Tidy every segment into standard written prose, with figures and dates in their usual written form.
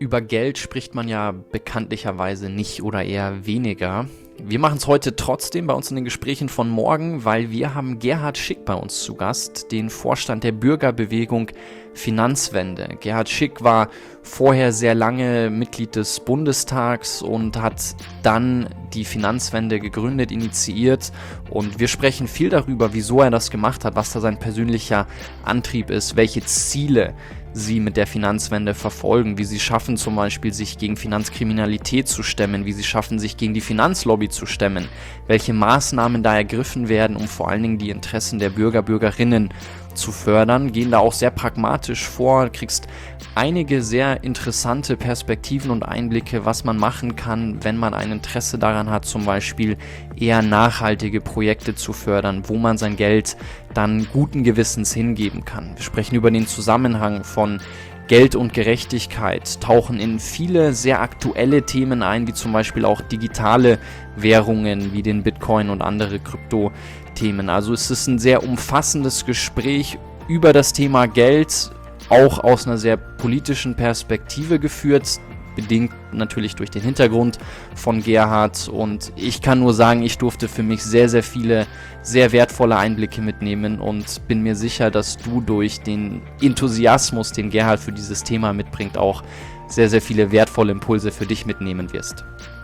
Über Geld spricht man ja bekanntlicherweise nicht oder eher weniger. Wir machen es heute trotzdem bei uns in den Gesprächen von morgen, weil wir haben Gerhard Schick bei uns zu Gast, den Vorstand der Bürgerbewegung Finanzwende. Gerhard Schick war vorher sehr lange Mitglied des Bundestags und hat dann die Finanzwende gegründet, initiiert. Und wir sprechen viel darüber, wieso er das gemacht hat, was da sein persönlicher Antrieb ist, welche Ziele sie mit der Finanzwende verfolgen, wie sie schaffen zum Beispiel, sich gegen Finanzkriminalität zu stemmen, wie sie schaffen, sich gegen die Finanzlobby zu stemmen, welche Maßnahmen da ergriffen werden, um vor allen Dingen die Interessen der Bürger, Bürgerinnen zu fördern, gehen da auch sehr pragmatisch vor, kriegst einige sehr interessante Perspektiven und Einblicke, was man machen kann, wenn man ein Interesse daran hat, zum Beispiel eher nachhaltige Projekte zu fördern, wo man sein Geld dann guten Gewissens hingeben kann. Wir sprechen über den Zusammenhang von Geld und Gerechtigkeit, tauchen in viele sehr aktuelle Themen ein, wie zum Beispiel auch digitale Währungen wie den Bitcoin und andere Kryptothemen. Also es ist ein sehr umfassendes Gespräch über das Thema Geld, auch aus einer sehr politischen Perspektive geführt, bedingt natürlich durch den Hintergrund von Gerhard. Und ich kann nur sagen, ich durfte für mich sehr, sehr viele, sehr wertvolle Einblicke mitnehmen und bin mir sicher, dass du durch den Enthusiasmus, den Gerhard für dieses Thema mitbringt, auch sehr, sehr viele wertvolle Impulse für dich mitnehmen wirst.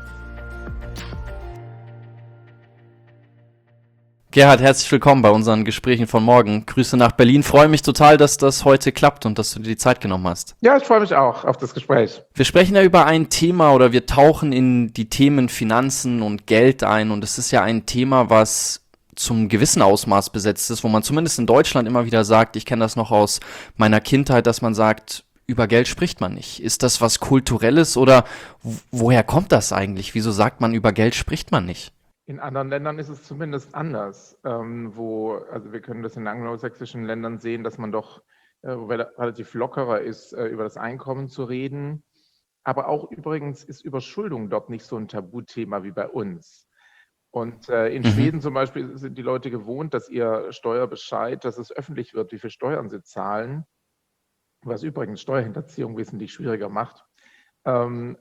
Gerhard, herzlich willkommen bei unseren Gesprächen von morgen. Grüße nach Berlin. Freue mich total, dass das heute klappt und dass du dir die Zeit genommen hast. Ja, ich freue mich auch auf das Gespräch. Wir sprechen ja über ein Thema oder wir tauchen in die Themen Finanzen und Geld ein und es ist ja ein Thema, was zum gewissen Ausmaß besetzt ist, wo man zumindest in Deutschland immer wieder sagt, ich kenne das noch aus meiner Kindheit, dass man sagt, über Geld spricht man nicht. Ist das was Kulturelles oder woher kommt das eigentlich? Wieso sagt man, über Geld spricht man nicht? In anderen Ländern ist es zumindest anders, also wir können das in anglosächsischen Ländern sehen, dass man doch relativ lockerer ist, über das Einkommen zu reden. Aber auch übrigens ist Überschuldung dort nicht so ein Tabuthema wie bei uns. Und in Schweden zum Beispiel sind die Leute gewohnt, dass ihr Steuerbescheid, dass es öffentlich wird, wie viel Steuern sie zahlen, was übrigens Steuerhinterziehung wesentlich schwieriger macht. Bei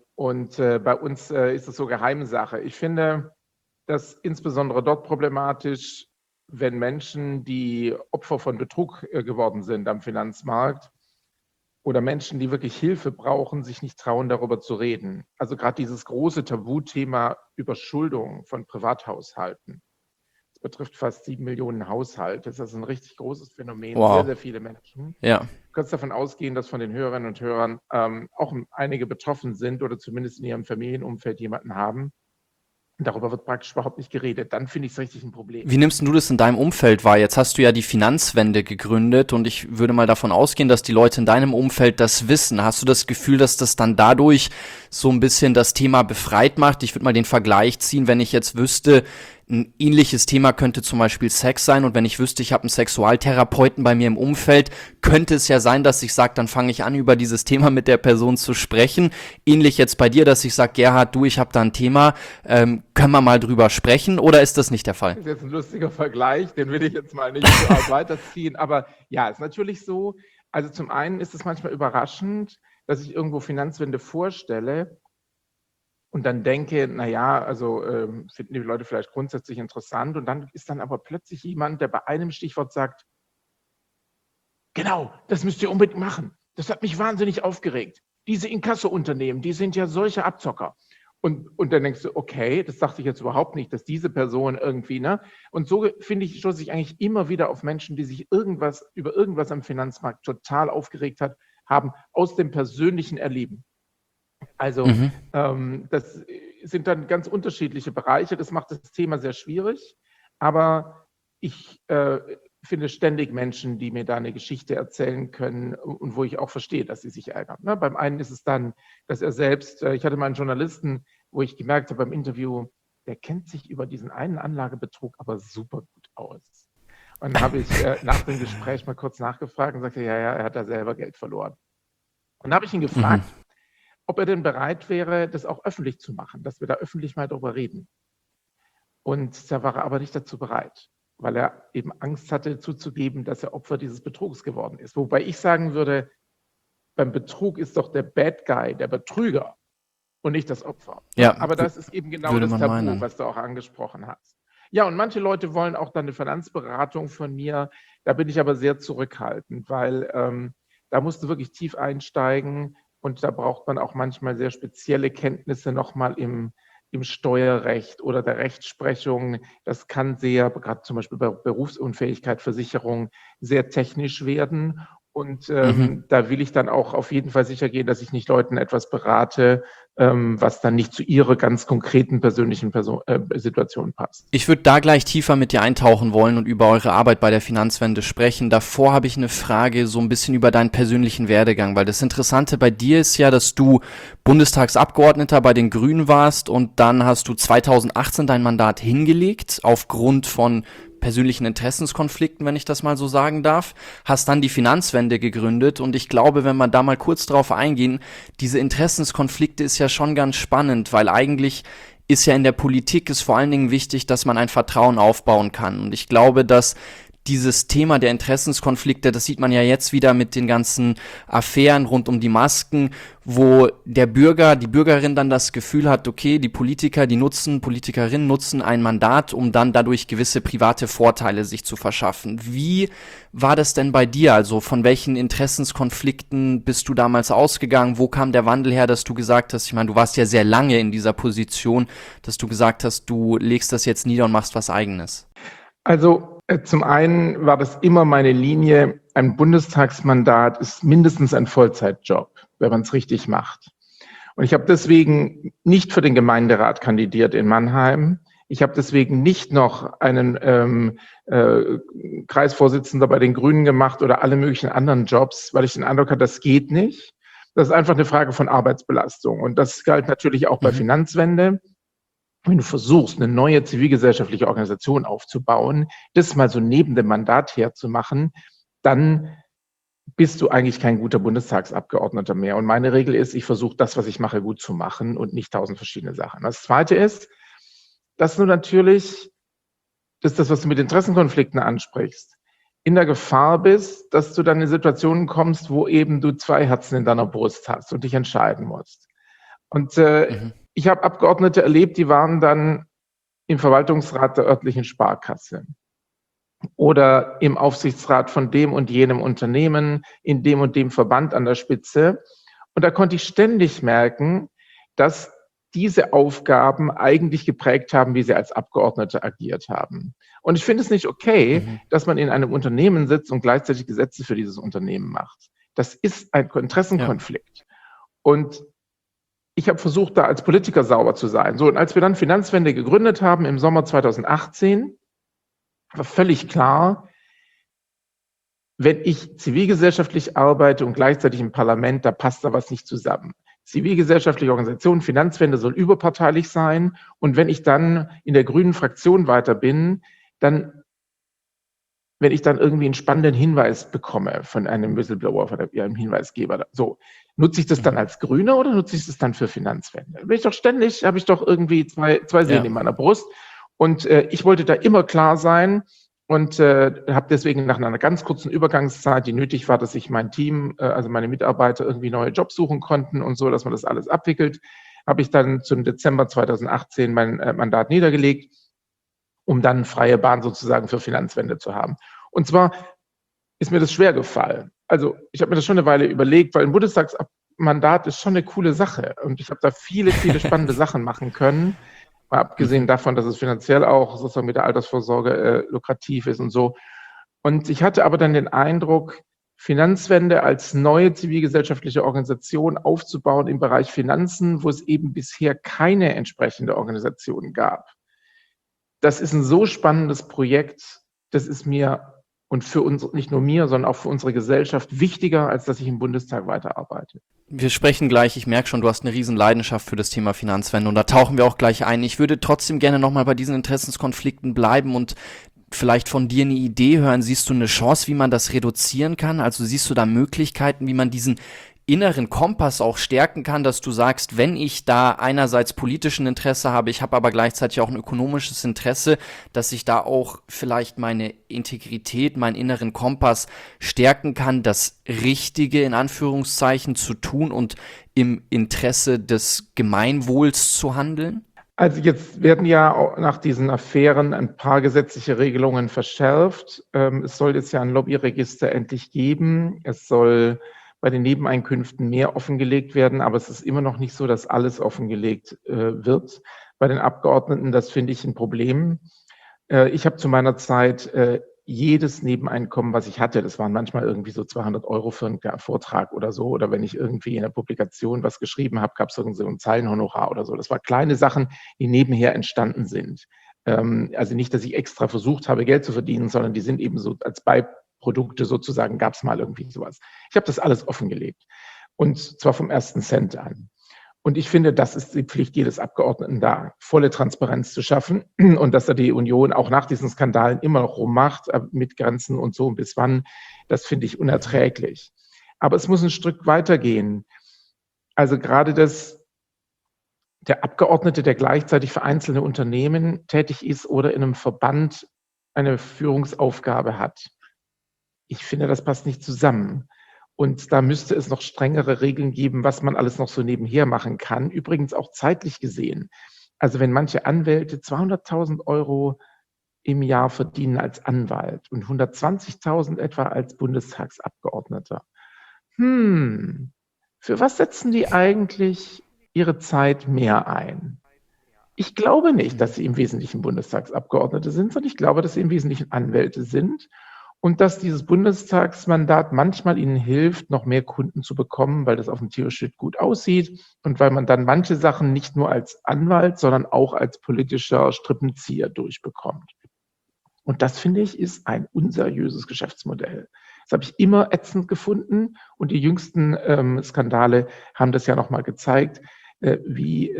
uns ist es so Geheimsache. Ich finde das insbesondere dort problematisch, wenn Menschen, die Opfer von Betrug geworden sind am Finanzmarkt oder Menschen, die wirklich Hilfe brauchen, sich nicht trauen, darüber zu reden. Also gerade dieses große Tabuthema Überschuldung von Privathaushalten. Das betrifft fast 7 Millionen Haushalte. Das ist ein richtig großes Phänomen. Wow. Sehr, sehr viele Menschen. Ja. Du kannst davon ausgehen, dass von den Hörerinnen und Hörern auch einige betroffen sind oder zumindest in ihrem Familienumfeld jemanden haben. Darüber wird praktisch überhaupt nicht geredet. Dann finde ich es richtig ein Problem. Wie nimmst du das in deinem Umfeld wahr? Jetzt hast du ja die Finanzwende gegründet und ich würde mal davon ausgehen, dass die Leute in deinem Umfeld das wissen. Hast du das Gefühl, dass das dann dadurch so ein bisschen das Thema befreit macht? Ich würde mal den Vergleich ziehen, wenn ich jetzt wüsste, ein ähnliches Thema könnte zum Beispiel Sex sein und wenn ich wüsste, ich habe einen Sexualtherapeuten bei mir im Umfeld, könnte es ja sein, dass ich sage, dann fange ich an, über dieses Thema mit der Person zu sprechen. Ähnlich jetzt bei dir, dass ich sage, Gerhard, du, ich habe da ein Thema, können wir mal drüber sprechen oder ist das nicht der Fall? Das ist jetzt ein lustiger Vergleich, den will ich jetzt mal nicht so arg weiterziehen, aber ja, ist natürlich so. Also zum einen ist es manchmal überraschend, dass ich irgendwo Finanzwende vorstelle und dann denke, naja, also finden die Leute vielleicht grundsätzlich interessant und dann ist dann aber plötzlich jemand, der bei einem Stichwort sagt, genau, das müsst ihr unbedingt machen. Das hat mich wahnsinnig aufgeregt. Diese Inkasso-Unternehmen, die sind ja solche Abzocker. Und dann denkst du, okay, das dachte ich jetzt überhaupt nicht, dass diese Person irgendwie, ne? Und so, finde ich, stoße ich eigentlich immer wieder auf Menschen, die sich über irgendwas am Finanzmarkt total aufgeregt haben, aus dem persönlichen Erleben. Also das sind dann ganz unterschiedliche Bereiche. Das macht das Thema sehr schwierig. Aber ich finde ständig Menschen, die mir da eine Geschichte erzählen können und wo ich auch verstehe, dass sie sich ärgern. Ne? Beim einen ist es dann, dass er selbst, ich hatte mal einen Journalisten, wo ich gemerkt habe beim Interview, der kennt sich über diesen einen Anlagebetrug aber super gut aus. Und dann habe ich nach dem Gespräch mal kurz nachgefragt und sagte, ja, er hat da selber Geld verloren. Und dann habe ich ihn gefragt, ob er denn bereit wäre, das auch öffentlich zu machen, dass wir da öffentlich mal drüber reden. Und da war er aber nicht dazu bereit, weil er eben Angst hatte zuzugeben, dass er Opfer dieses Betrugs geworden ist. Wobei ich sagen würde, beim Betrug ist doch der Bad Guy, der Betrüger und nicht das Opfer. Ja, aber das ist eben genau würde das man Tabu, meinen. was du auch angesprochen hast. Ja, und manche Leute wollen auch dann eine Finanzberatung von mir. Da bin ich aber sehr zurückhaltend, weil da musst du wirklich tief einsteigen und da braucht man auch manchmal sehr spezielle Kenntnisse nochmal im Steuerrecht oder der Rechtsprechung. Das kann sehr, gerade zum Beispiel bei Berufsunfähigkeit, Versicherung, sehr technisch werden. Und da will ich dann auch auf jeden Fall sicher gehen, dass ich nicht Leuten etwas berate, was dann nicht zu ihrer ganz konkreten persönlichen Situation passt. Ich würde da gleich tiefer mit dir eintauchen wollen und über eure Arbeit bei der Finanzwende sprechen. Davor habe ich eine Frage so ein bisschen über deinen persönlichen Werdegang, weil das Interessante bei dir ist ja, dass du Bundestagsabgeordneter bei den Grünen warst und dann hast du 2018 dein Mandat hingelegt aufgrund von persönlichen Interessenskonflikten, wenn ich das mal so sagen darf, hast dann die Finanzwende gegründet und ich glaube, wenn wir da mal kurz drauf eingehen, diese Interessenskonflikte ist ja schon ganz spannend, weil eigentlich ist ja in der Politik ist vor allen Dingen wichtig, dass man ein Vertrauen aufbauen kann und ich glaube, dass dieses Thema der Interessenskonflikte, das sieht man ja jetzt wieder mit den ganzen Affären rund um die Masken, wo der Bürger, die Bürgerin dann das Gefühl hat, okay, die Politikerinnen nutzen ein Mandat, um dann dadurch gewisse private Vorteile sich zu verschaffen. Wie war das denn bei dir? Also von welchen Interessenskonflikten bist du damals ausgegangen? Wo kam der Wandel her, dass du gesagt hast, ich meine, du warst ja sehr lange in dieser Position, dass du gesagt hast, du legst das jetzt nieder und machst was Eigenes? Also zum einen war das immer meine Linie, ein Bundestagsmandat ist mindestens ein Vollzeitjob, wenn man es richtig macht. Und ich habe deswegen nicht für den Gemeinderat kandidiert in Mannheim. Ich habe deswegen nicht noch einen Kreisvorsitzender bei den Grünen gemacht oder alle möglichen anderen Jobs, weil ich den Eindruck hatte, das geht nicht. Das ist einfach eine Frage von Arbeitsbelastung. Und das galt natürlich auch bei Finanzwende. Wenn du versuchst, eine neue zivilgesellschaftliche Organisation aufzubauen, das mal so neben dem Mandat herzumachen, dann bist du eigentlich kein guter Bundestagsabgeordneter mehr. Und meine Regel ist, ich versuche das, was ich mache, gut zu machen und nicht 1000 verschiedene Sachen. Das Zweite ist, dass du natürlich, das ist das, was du mit Interessenkonflikten ansprichst, in der Gefahr bist, dass du dann in Situationen kommst, wo eben du zwei Herzen in deiner Brust hast und dich entscheiden musst. Und ich habe Abgeordnete erlebt, die waren dann im Verwaltungsrat der örtlichen Sparkasse oder im Aufsichtsrat von dem und jenem Unternehmen, in dem und dem Verband an der Spitze. Und da konnte ich ständig merken, dass diese Aufgaben eigentlich geprägt haben, wie sie als Abgeordnete agiert haben. Und ich finde es nicht okay, dass man in einem Unternehmen sitzt und gleichzeitig Gesetze für dieses Unternehmen macht. Das ist ein Interessenkonflikt. Ja. Und ich habe versucht, da als Politiker sauber zu sein. So, und als wir dann Finanzwende gegründet haben im Sommer 2018, war völlig klar, wenn ich zivilgesellschaftlich arbeite und gleichzeitig im Parlament, da passt da was nicht zusammen. Zivilgesellschaftliche Organisation, Finanzwende soll überparteilich sein. Und wenn ich dann in der grünen Fraktion weiter bin, dann, wenn ich dann irgendwie einen spannenden Hinweis bekomme von einem Whistleblower, von einem Hinweisgeber, so, nutze ich das dann als Grüner oder nutze ich das dann für Finanzwende? Habe ich doch irgendwie zwei Seelen in meiner Brust. Und ich wollte da immer klar sein und habe deswegen nach einer ganz kurzen Übergangszeit, die nötig war, dass sich mein Team, also meine Mitarbeiter irgendwie neue Jobs suchen konnten und so, dass man das alles abwickelt, habe ich dann zum Dezember 2018 mein Mandat niedergelegt, um dann freie Bahn sozusagen für Finanzwende zu haben. Und zwar ist mir das schwer gefallen. Also ich habe mir das schon eine Weile überlegt, weil ein Bundestagsmandat ist schon eine coole Sache und ich habe da viele spannende Sachen machen können, mal abgesehen davon, dass es finanziell auch sozusagen mit der Altersvorsorge lukrativ ist und so. Und ich hatte aber dann den Eindruck, Finanzwende als neue zivilgesellschaftliche Organisation aufzubauen im Bereich Finanzen, wo es eben bisher keine entsprechende Organisation gab. Das ist ein so spannendes Projekt, das ist mir und für uns, nicht nur mir, sondern auch für unsere Gesellschaft wichtiger, als dass ich im Bundestag weiterarbeite. Wir sprechen gleich, ich merke schon, du hast eine riesen Leidenschaft für das Thema Finanzwende und da tauchen wir auch gleich ein. Ich würde trotzdem gerne nochmal bei diesen Interessenskonflikten bleiben und vielleicht von dir eine Idee hören. Siehst du eine Chance, wie man das reduzieren kann? Also siehst du da Möglichkeiten, wie man diesen inneren Kompass auch stärken kann, dass du sagst, wenn ich da einerseits politischen Interesse habe, ich habe aber gleichzeitig auch ein ökonomisches Interesse, dass ich da auch vielleicht meine Integrität, meinen inneren Kompass stärken kann, das Richtige in Anführungszeichen zu tun und im Interesse des Gemeinwohls zu handeln? Also jetzt werden ja auch nach diesen Affären ein paar gesetzliche Regelungen verschärft. Es soll jetzt ja ein Lobbyregister endlich geben. Es soll bei den Nebeneinkünften mehr offengelegt werden, aber es ist immer noch nicht so, dass alles offengelegt wird. Bei den Abgeordneten, das finde ich ein Problem. Ich habe zu meiner Zeit jedes Nebeneinkommen, was ich hatte, das waren manchmal irgendwie so 200 Euro für einen Vortrag oder so, oder wenn ich irgendwie in der Publikation was geschrieben habe, gab es irgendwie so ein Zeilenhonorar oder so. Das waren kleine Sachen, die nebenher entstanden sind. Also nicht, dass ich extra versucht habe, Geld zu verdienen, sondern die sind eben so als Beiprodukte sozusagen, gab es mal irgendwie sowas. Ich habe das alles offengelegt und zwar vom ersten Cent an. Und ich finde, das ist die Pflicht jedes Abgeordneten da, volle Transparenz zu schaffen und dass da die Union auch nach diesen Skandalen immer noch rummacht, mit Grenzen und so und bis wann, das finde ich unerträglich. Aber es muss ein Stück weitergehen. Also gerade der Abgeordnete, der gleichzeitig für einzelne Unternehmen tätig ist oder in einem Verband eine Führungsaufgabe hat. Ich finde, das passt nicht zusammen. Und da müsste es noch strengere Regeln geben, was man alles noch so nebenher machen kann. Übrigens auch zeitlich gesehen. Also wenn manche Anwälte 200.000 Euro im Jahr verdienen als Anwalt und 120.000 etwa als Bundestagsabgeordneter. Für was setzen die eigentlich ihre Zeit mehr ein? Ich glaube nicht, dass sie im Wesentlichen Bundestagsabgeordnete sind, sondern ich glaube, dass sie im Wesentlichen Anwälte sind. Und dass dieses Bundestagsmandat manchmal ihnen hilft, noch mehr Kunden zu bekommen, weil das auf dem Tierschild gut aussieht und weil man dann manche Sachen nicht nur als Anwalt, sondern auch als politischer Strippenzieher durchbekommt. Und das, finde ich, ist ein unseriöses Geschäftsmodell. Das habe ich immer ätzend gefunden und die jüngsten Skandale haben das ja nochmal gezeigt, wie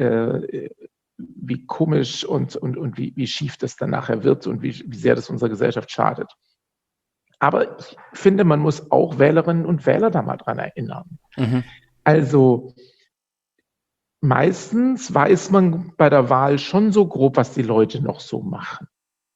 komisch und wie schief das dann nachher wird und wie sehr das unserer Gesellschaft schadet. Aber ich finde, man muss auch Wählerinnen und Wähler da mal dran erinnern. Also meistens weiß man bei der Wahl schon so grob, was die Leute noch so machen.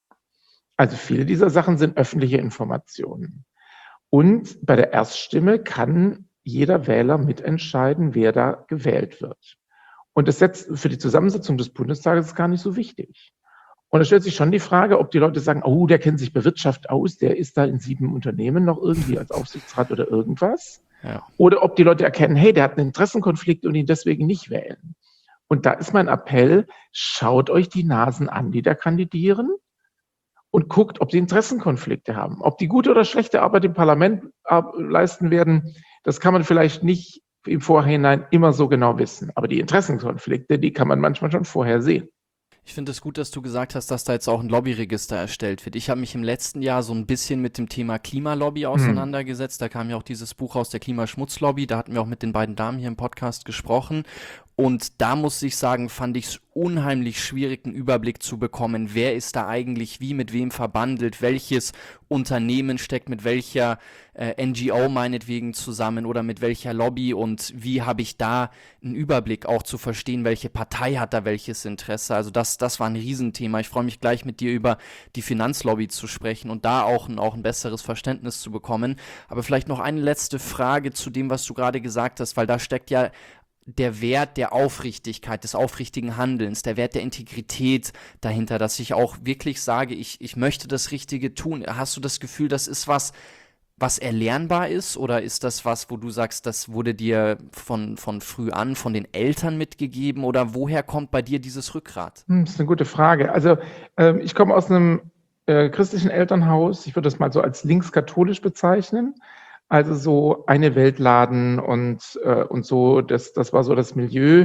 Also viele dieser Sachen sind öffentliche Informationen. Und bei der Erststimme kann jeder Wähler mitentscheiden, wer da gewählt wird. Und das setzt für die Zusammensetzung des Bundestages gar nicht so wichtig. Und da stellt sich schon die Frage, ob die Leute sagen, oh, der kennt sich bei Wirtschaft aus, der ist da in 7 Unternehmen noch irgendwie als Aufsichtsrat oder irgendwas. Ja. Oder ob die Leute erkennen, hey, der hat einen Interessenkonflikt und ihn deswegen nicht wählen. Und da ist mein Appell, schaut euch die Nasen an, die da kandidieren und guckt, ob sie Interessenkonflikte haben. Ob die gute oder schlechte Arbeit im Parlament leisten werden, das kann man vielleicht nicht im Vorhinein immer so genau wissen. Aber die Interessenkonflikte, die kann man manchmal schon vorher sehen. Ich finde es gut, dass du gesagt hast, dass da jetzt auch ein Lobbyregister erstellt wird. Ich habe mich im letzten Jahr so ein bisschen mit dem Thema Klimalobby auseinandergesetzt. Da kam ja auch dieses Buch aus der Klimaschmutzlobby. Da hatten wir auch mit den beiden Damen hier im Podcast gesprochen. Und da muss ich sagen, fand ich es unheimlich schwierig, einen Überblick zu bekommen, wer ist da eigentlich wie mit wem verbandelt, welches Unternehmen steckt mit welcher NGO meinetwegen zusammen oder mit welcher Lobby und wie habe ich da einen Überblick auch zu verstehen, welche Partei hat da welches Interesse. Also das war ein Riesenthema. Ich freue mich gleich mit dir über die Finanzlobby zu sprechen und da auch ein besseres Verständnis zu bekommen. Aber vielleicht noch eine letzte Frage zu dem, was du gerade gesagt hast, weil da steckt ja der Wert der Aufrichtigkeit, des aufrichtigen Handelns, der Wert der Integrität dahinter, dass ich auch wirklich sage, ich möchte das Richtige tun. Hast du das Gefühl, das ist was erlernbar ist oder ist das was, wo du sagst, das wurde dir von früh an, von den Eltern mitgegeben oder woher kommt bei dir dieses Rückgrat? Das ist eine gute Frage. Also ich komme aus einem christlichen Elternhaus, ich würde das mal so als linkskatholisch bezeichnen. Also so eine Weltladen und so, das war so das Milieu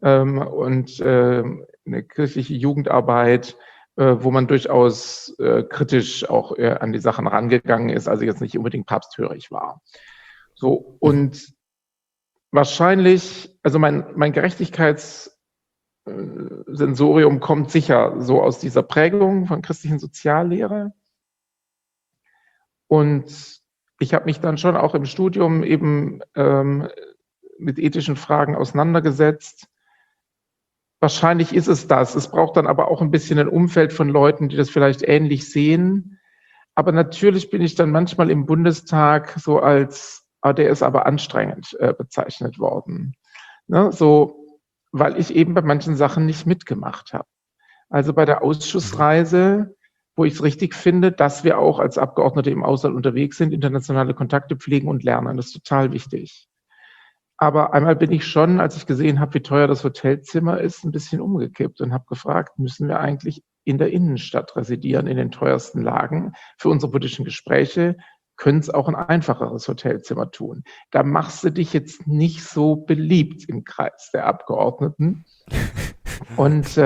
und eine kirchliche Jugendarbeit, wo man durchaus kritisch auch an die Sachen rangegangen ist, also jetzt nicht unbedingt papsthörig war. So, und wahrscheinlich, also mein Gerechtigkeitssensorium kommt sicher so aus dieser Prägung von christlichen Soziallehre. Und ich habe mich dann schon auch im Studium eben mit ethischen Fragen auseinandergesetzt. Wahrscheinlich ist es das. Es braucht dann aber auch ein bisschen ein Umfeld von Leuten, die das vielleicht ähnlich sehen. Aber natürlich bin ich dann manchmal im Bundestag so als, der ist aber anstrengend bezeichnet worden. Ne? So, weil ich eben bei manchen Sachen nicht mitgemacht habe. Also bei der Ausschussreise, wo ich es richtig finde, dass wir auch als Abgeordnete im Ausland unterwegs sind, internationale Kontakte pflegen und lernen. Das ist total wichtig. Aber einmal bin ich schon, als ich gesehen habe, wie teuer das Hotelzimmer ist, ein bisschen umgekippt und habe gefragt, müssen wir eigentlich in der Innenstadt residieren, in den teuersten Lagen? Für unsere politischen Gespräche können es auch ein einfacheres Hotelzimmer tun. Da machst du dich jetzt nicht so beliebt im Kreis der Abgeordneten. Und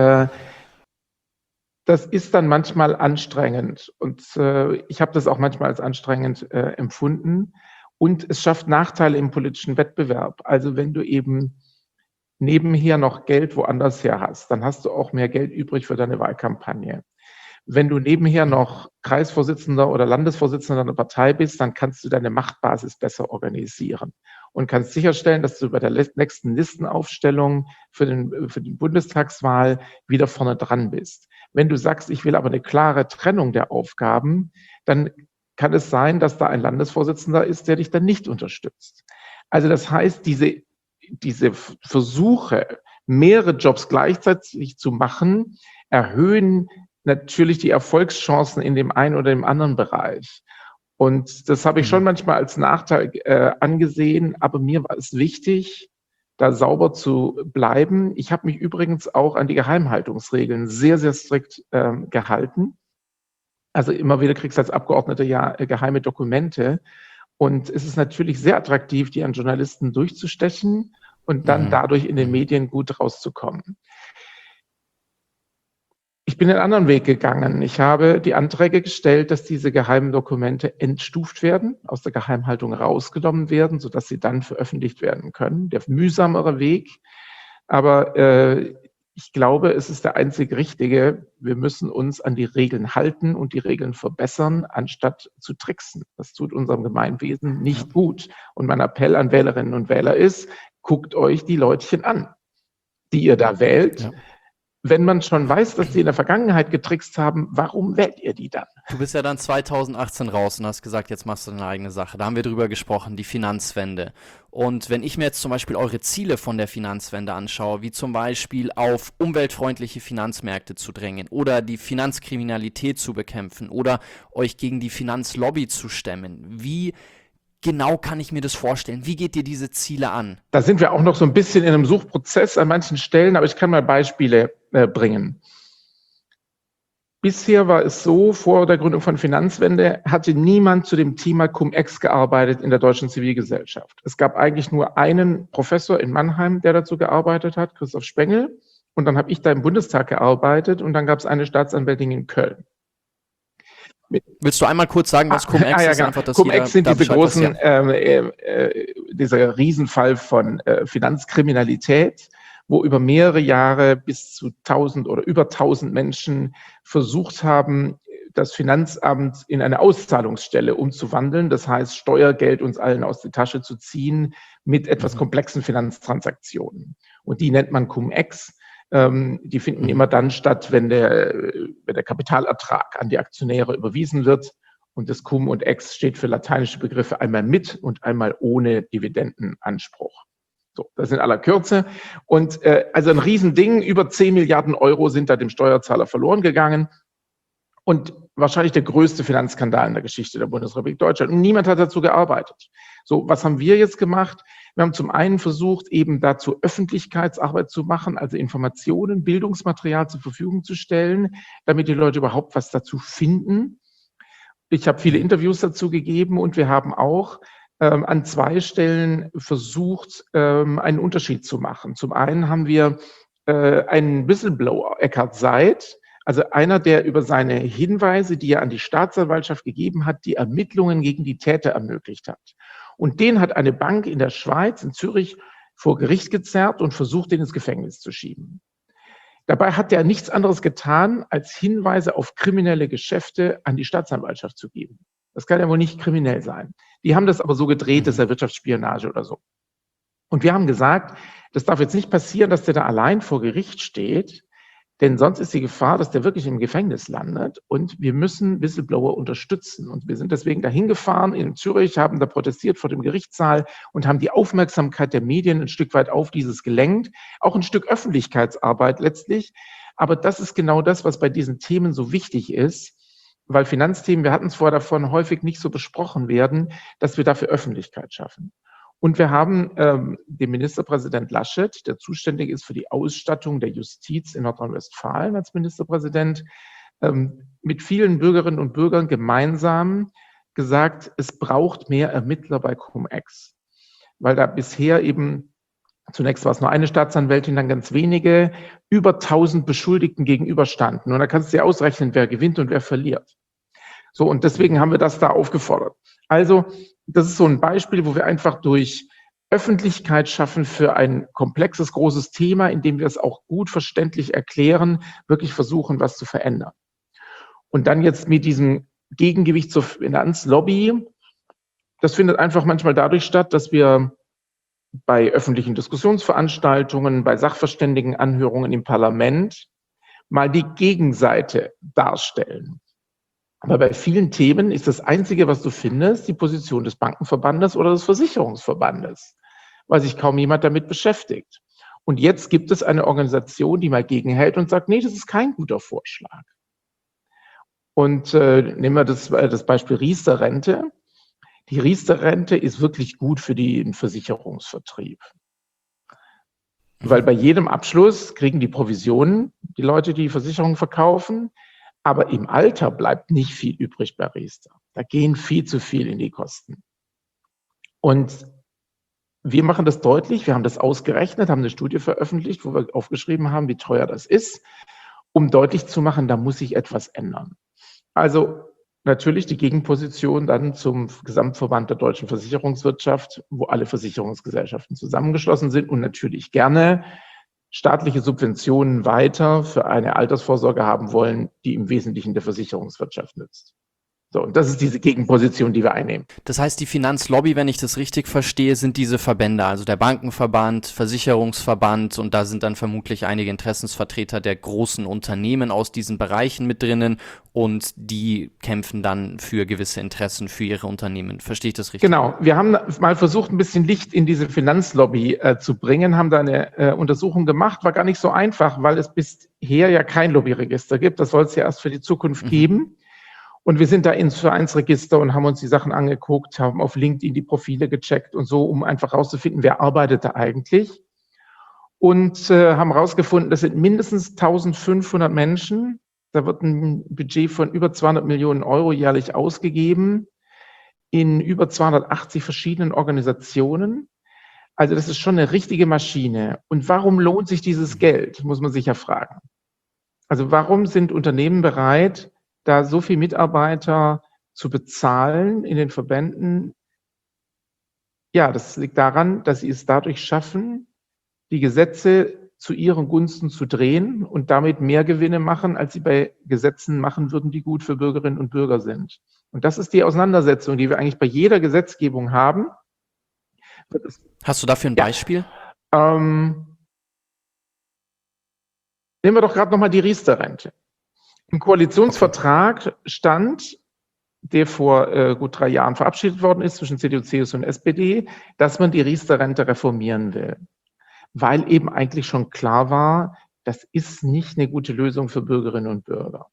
das ist dann manchmal anstrengend. Und ich habe das auch manchmal als anstrengend empfunden. Und es schafft Nachteile im politischen Wettbewerb. Also wenn du eben nebenher noch Geld woanders her hast, dann hast du auch mehr Geld übrig für deine Wahlkampagne. Wenn du nebenher noch Kreisvorsitzender oder Landesvorsitzender einer Partei bist, dann kannst du deine Machtbasis besser organisieren und kannst sicherstellen, dass du bei der nächsten Listenaufstellung für die Bundestagswahl wieder vorne dran bist. Wenn du sagst, ich will aber eine klare Trennung der Aufgaben, dann kann es sein, dass da ein Landesvorsitzender ist, der dich dann nicht unterstützt. Also das heißt, diese Versuche, mehrere Jobs gleichzeitig zu machen, erhöhen natürlich die Erfolgschancen in dem einen oder dem anderen Bereich. Und das habe ich schon manchmal als Nachteil angesehen, aber mir war es wichtig, da sauber zu bleiben. Ich habe mich übrigens auch an die Geheimhaltungsregeln sehr, sehr strikt gehalten. Also immer wieder kriegst du als Abgeordneter ja geheime Dokumente. Und es ist natürlich sehr attraktiv, die an Journalisten durchzustechen und dann dadurch in den Medien gut rauszukommen. Ich bin einen anderen Weg gegangen. Ich habe die Anträge gestellt, dass diese geheimen Dokumente entstuft werden, aus der Geheimhaltung rausgenommen werden, sodass sie dann veröffentlicht werden können. Der mühsamere Weg. Aber ich glaube, es ist der einzig richtige. Wir müssen uns an die Regeln halten und die Regeln verbessern, anstatt zu tricksen. Das tut unserem Gemeinwesen nicht gut. Und mein Appell an Wählerinnen und Wähler ist, guckt euch die Leutchen an, die ihr da wählt. Ja. Wenn man schon weiß, dass die in der Vergangenheit getrickst haben, warum wählt ihr die dann? Du bist ja dann 2018 raus und hast gesagt, jetzt machst du deine eigene Sache. Da haben wir drüber gesprochen, die Finanzwende. Und wenn ich mir jetzt zum Beispiel eure Ziele von der Finanzwende anschaue, wie zum Beispiel auf umweltfreundliche Finanzmärkte zu drängen oder die Finanzkriminalität zu bekämpfen oder euch gegen die Finanzlobby zu stemmen, wie genau kann ich mir das vorstellen? Wie geht ihr diese Ziele an? Da sind wir auch noch so ein bisschen in einem Suchprozess an manchen Stellen, aber ich kann mal Beispiele bringen. Bisher war es so, vor der Gründung von Finanzwende hatte niemand zu dem Thema Cum-Ex gearbeitet in der deutschen Zivilgesellschaft. Es gab eigentlich nur einen Professor in Mannheim, der dazu gearbeitet hat, Christoph Spengel. Und dann habe ich da im Bundestag gearbeitet und dann gab es eine Staatsanwältin in Köln. Willst du einmal kurz sagen, was Cum-Ex ist? Genau. Einfach, dass Cum-Ex sind diese großen, ja. Dieser Riesenfall von Finanzkriminalität, wo über mehrere Jahre bis zu 1000 oder über 1000 Menschen versucht haben, das Finanzamt in eine Auszahlungsstelle umzuwandeln. Das heißt, Steuergeld uns allen aus der Tasche zu ziehen mit etwas komplexen Finanztransaktionen. Und die nennt man Cum-Ex. Die finden immer dann statt, wenn der Kapitalertrag an die Aktionäre überwiesen wird. Und das Cum und Ex steht für lateinische Begriffe einmal mit und einmal ohne Dividendenanspruch. So, das in aller Kürze. Und also ein Riesending, über 10 Milliarden Euro sind da dem Steuerzahler verloren gegangen. Und wahrscheinlich der größte Finanzskandal in der Geschichte der Bundesrepublik Deutschland. Und niemand hat dazu gearbeitet. So, was haben wir jetzt gemacht? Wir haben zum einen versucht, eben dazu Öffentlichkeitsarbeit zu machen, also Informationen, Bildungsmaterial zur Verfügung zu stellen, damit die Leute überhaupt was dazu finden. Ich habe viele Interviews dazu gegeben und wir haben auch an 2 Stellen versucht, einen Unterschied zu machen. Zum einen haben wir einen Whistleblower, Eckhard Seid, also einer, der über seine Hinweise, die er an die Staatsanwaltschaft gegeben hat, die Ermittlungen gegen die Täter ermöglicht hat. Und den hat eine Bank in der Schweiz, in Zürich, vor Gericht gezerrt und versucht, den ins Gefängnis zu schieben. Dabei hat er nichts anderes getan, als Hinweise auf kriminelle Geschäfte an die Staatsanwaltschaft zu geben. Das kann ja wohl nicht kriminell sein. Die haben das aber so gedreht, das ist ja Wirtschaftsspionage oder so. Und wir haben gesagt, das darf jetzt nicht passieren, dass der da allein vor Gericht steht, denn sonst ist die Gefahr, dass der wirklich im Gefängnis landet. Und wir müssen Whistleblower unterstützen. Und wir sind deswegen dahin gefahren in Zürich, haben da protestiert vor dem Gerichtssaal und haben die Aufmerksamkeit der Medien ein Stück weit auf dieses gelenkt. Auch ein Stück Öffentlichkeitsarbeit letztlich. Aber das ist genau das, was bei diesen Themen so wichtig ist, weil Finanzthemen, wir hatten es vorher davon, häufig nicht so besprochen werden, dass wir dafür Öffentlichkeit schaffen. Und wir haben den Ministerpräsident Laschet, der zuständig ist für die Ausstattung der Justiz in Nordrhein-Westfalen als Ministerpräsident, mit vielen Bürgerinnen und Bürgern gemeinsam gesagt, es braucht mehr Ermittler bei Cum-Ex. Weil da bisher eben, zunächst war es nur eine Staatsanwältin, dann ganz wenige, über 1000 Beschuldigten gegenüberstanden. Und da kannst du dir ausrechnen, wer gewinnt und wer verliert. So, und deswegen haben wir das da aufgefordert. Also, das ist so ein Beispiel, wo wir einfach durch Öffentlichkeit schaffen für ein komplexes, großes Thema, indem wir es auch gut verständlich erklären, wirklich versuchen, was zu verändern. Und dann jetzt mit diesem Gegengewicht zur Finanzlobby, das findet einfach manchmal dadurch statt, dass wir bei öffentlichen Diskussionsveranstaltungen, bei Sachverständigenanhörungen im Parlament mal die Gegenseite darstellen. Aber bei vielen Themen ist das Einzige, was du findest, die Position des Bankenverbandes oder des Versicherungsverbandes, weil sich kaum jemand damit beschäftigt. Und jetzt gibt es eine Organisation, die mal gegenhält und sagt, nee, das ist kein guter Vorschlag. Und nehmen wir das Beispiel Riester-Rente. Die Riester-Rente ist wirklich gut für den Versicherungsvertrieb. Weil bei jedem Abschluss kriegen die Provisionen, die Leute, die Versicherungen verkaufen, aber im Alter bleibt nicht viel übrig bei Riester. Da gehen viel zu viel in die Kosten. Und wir machen das deutlich, wir haben das ausgerechnet, haben eine Studie veröffentlicht, wo wir aufgeschrieben haben, wie teuer das ist, um deutlich zu machen, da muss sich etwas ändern. Also natürlich die Gegenposition dann zum Gesamtverband der deutschen Versicherungswirtschaft, wo alle Versicherungsgesellschaften zusammengeschlossen sind und natürlich gerne staatliche Subventionen weiter für eine Altersvorsorge haben wollen, die im Wesentlichen der Versicherungswirtschaft nützt. So, und das ist diese Gegenposition, die wir einnehmen. Das heißt, die Finanzlobby, wenn ich das richtig verstehe, sind diese Verbände, also der Bankenverband, Versicherungsverband, und da sind dann vermutlich einige Interessensvertreter der großen Unternehmen aus diesen Bereichen mit drinnen und die kämpfen dann für gewisse Interessen für ihre Unternehmen. Verstehe ich das richtig? Genau. Wir haben mal versucht, ein bisschen Licht in diese Finanzlobby zu bringen, haben da eine Untersuchung gemacht, war gar nicht so einfach, weil es bisher ja kein Lobbyregister gibt. Das soll es ja erst für die Zukunft geben. Und wir sind da ins Vereinsregister und haben uns die Sachen angeguckt, haben auf LinkedIn die Profile gecheckt und so, um einfach rauszufinden, wer arbeitet da eigentlich. Und haben rausgefunden, das sind mindestens 1500 Menschen. Da wird ein Budget von über 200 Millionen Euro jährlich ausgegeben in über 280 verschiedenen Organisationen. Also das ist schon eine richtige Maschine. Und warum lohnt sich dieses Geld, muss man sich ja fragen. Also warum sind Unternehmen bereit, da so viele Mitarbeiter zu bezahlen in den Verbänden? Ja, das liegt daran, dass sie es dadurch schaffen, die Gesetze zu ihren Gunsten zu drehen und damit mehr Gewinne machen, als sie bei Gesetzen machen würden, die gut für Bürgerinnen und Bürger sind. Und das ist die Auseinandersetzung, die wir eigentlich bei jeder Gesetzgebung haben. Hast du dafür ein Beispiel? Nehmen wir doch gerade nochmal die Riester-Rente. Im Koalitionsvertrag stand, der vor gut 3 Jahren verabschiedet worden ist zwischen CDU, CSU und SPD, dass man die Riester-Rente reformieren will. Weil eben eigentlich schon klar war, das ist nicht eine gute Lösung für Bürgerinnen und Bürger.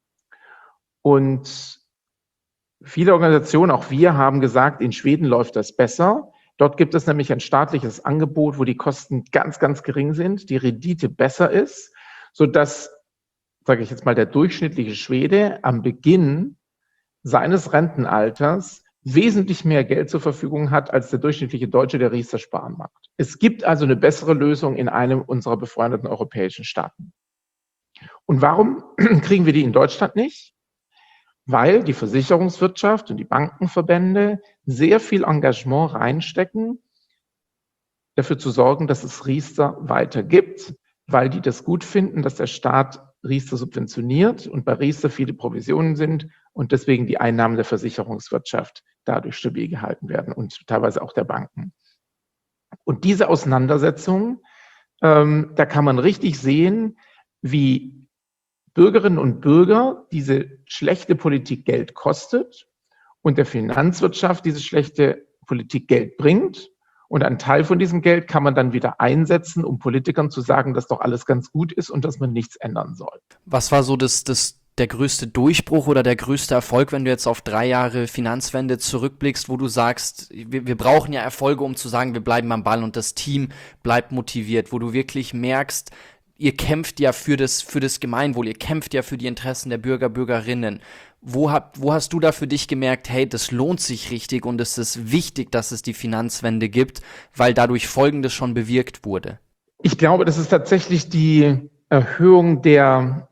Und viele Organisationen, auch wir, haben gesagt, in Schweden läuft das besser. Dort gibt es nämlich ein staatliches Angebot, wo die Kosten ganz, ganz gering sind, die Rendite besser ist, sodass, sage ich jetzt mal, der durchschnittliche Schwede am Beginn seines Rentenalters wesentlich mehr Geld zur Verfügung hat, als der durchschnittliche Deutsche, der Riester sparen macht. Es gibt also eine bessere Lösung in einem unserer befreundeten europäischen Staaten. Und warum kriegen wir die in Deutschland nicht? Weil die Versicherungswirtschaft und die Bankenverbände sehr viel Engagement reinstecken, dafür zu sorgen, dass es Riester weiter gibt, weil die das gut finden, dass der Staat Riester subventioniert und bei Riester viele Provisionen sind und deswegen die Einnahmen der Versicherungswirtschaft dadurch stabil gehalten werden und teilweise auch der Banken. Und diese Auseinandersetzung, da kann man richtig sehen, wie Bürgerinnen und Bürger diese schlechte Politik Geld kostet und der Finanzwirtschaft diese schlechte Politik Geld bringt. Und einen Teil von diesem Geld kann man dann wieder einsetzen, um Politikern zu sagen, dass doch alles ganz gut ist und dass man nichts ändern soll. Was war so der größte Durchbruch oder der größte Erfolg, wenn du jetzt auf 3 Jahre Finanzwende zurückblickst, wo du sagst, wir brauchen ja Erfolge, um zu sagen, wir bleiben am Ball und das Team bleibt motiviert, wo du wirklich merkst, ihr kämpft ja für das Gemeinwohl, ihr kämpft ja für die Interessen der Bürger, Bürgerinnen. Wo hast du da für dich gemerkt, hey, das lohnt sich richtig und es ist wichtig, dass es die Finanzwende gibt, weil dadurch Folgendes schon bewirkt wurde? Ich glaube, das ist tatsächlich die Erhöhung der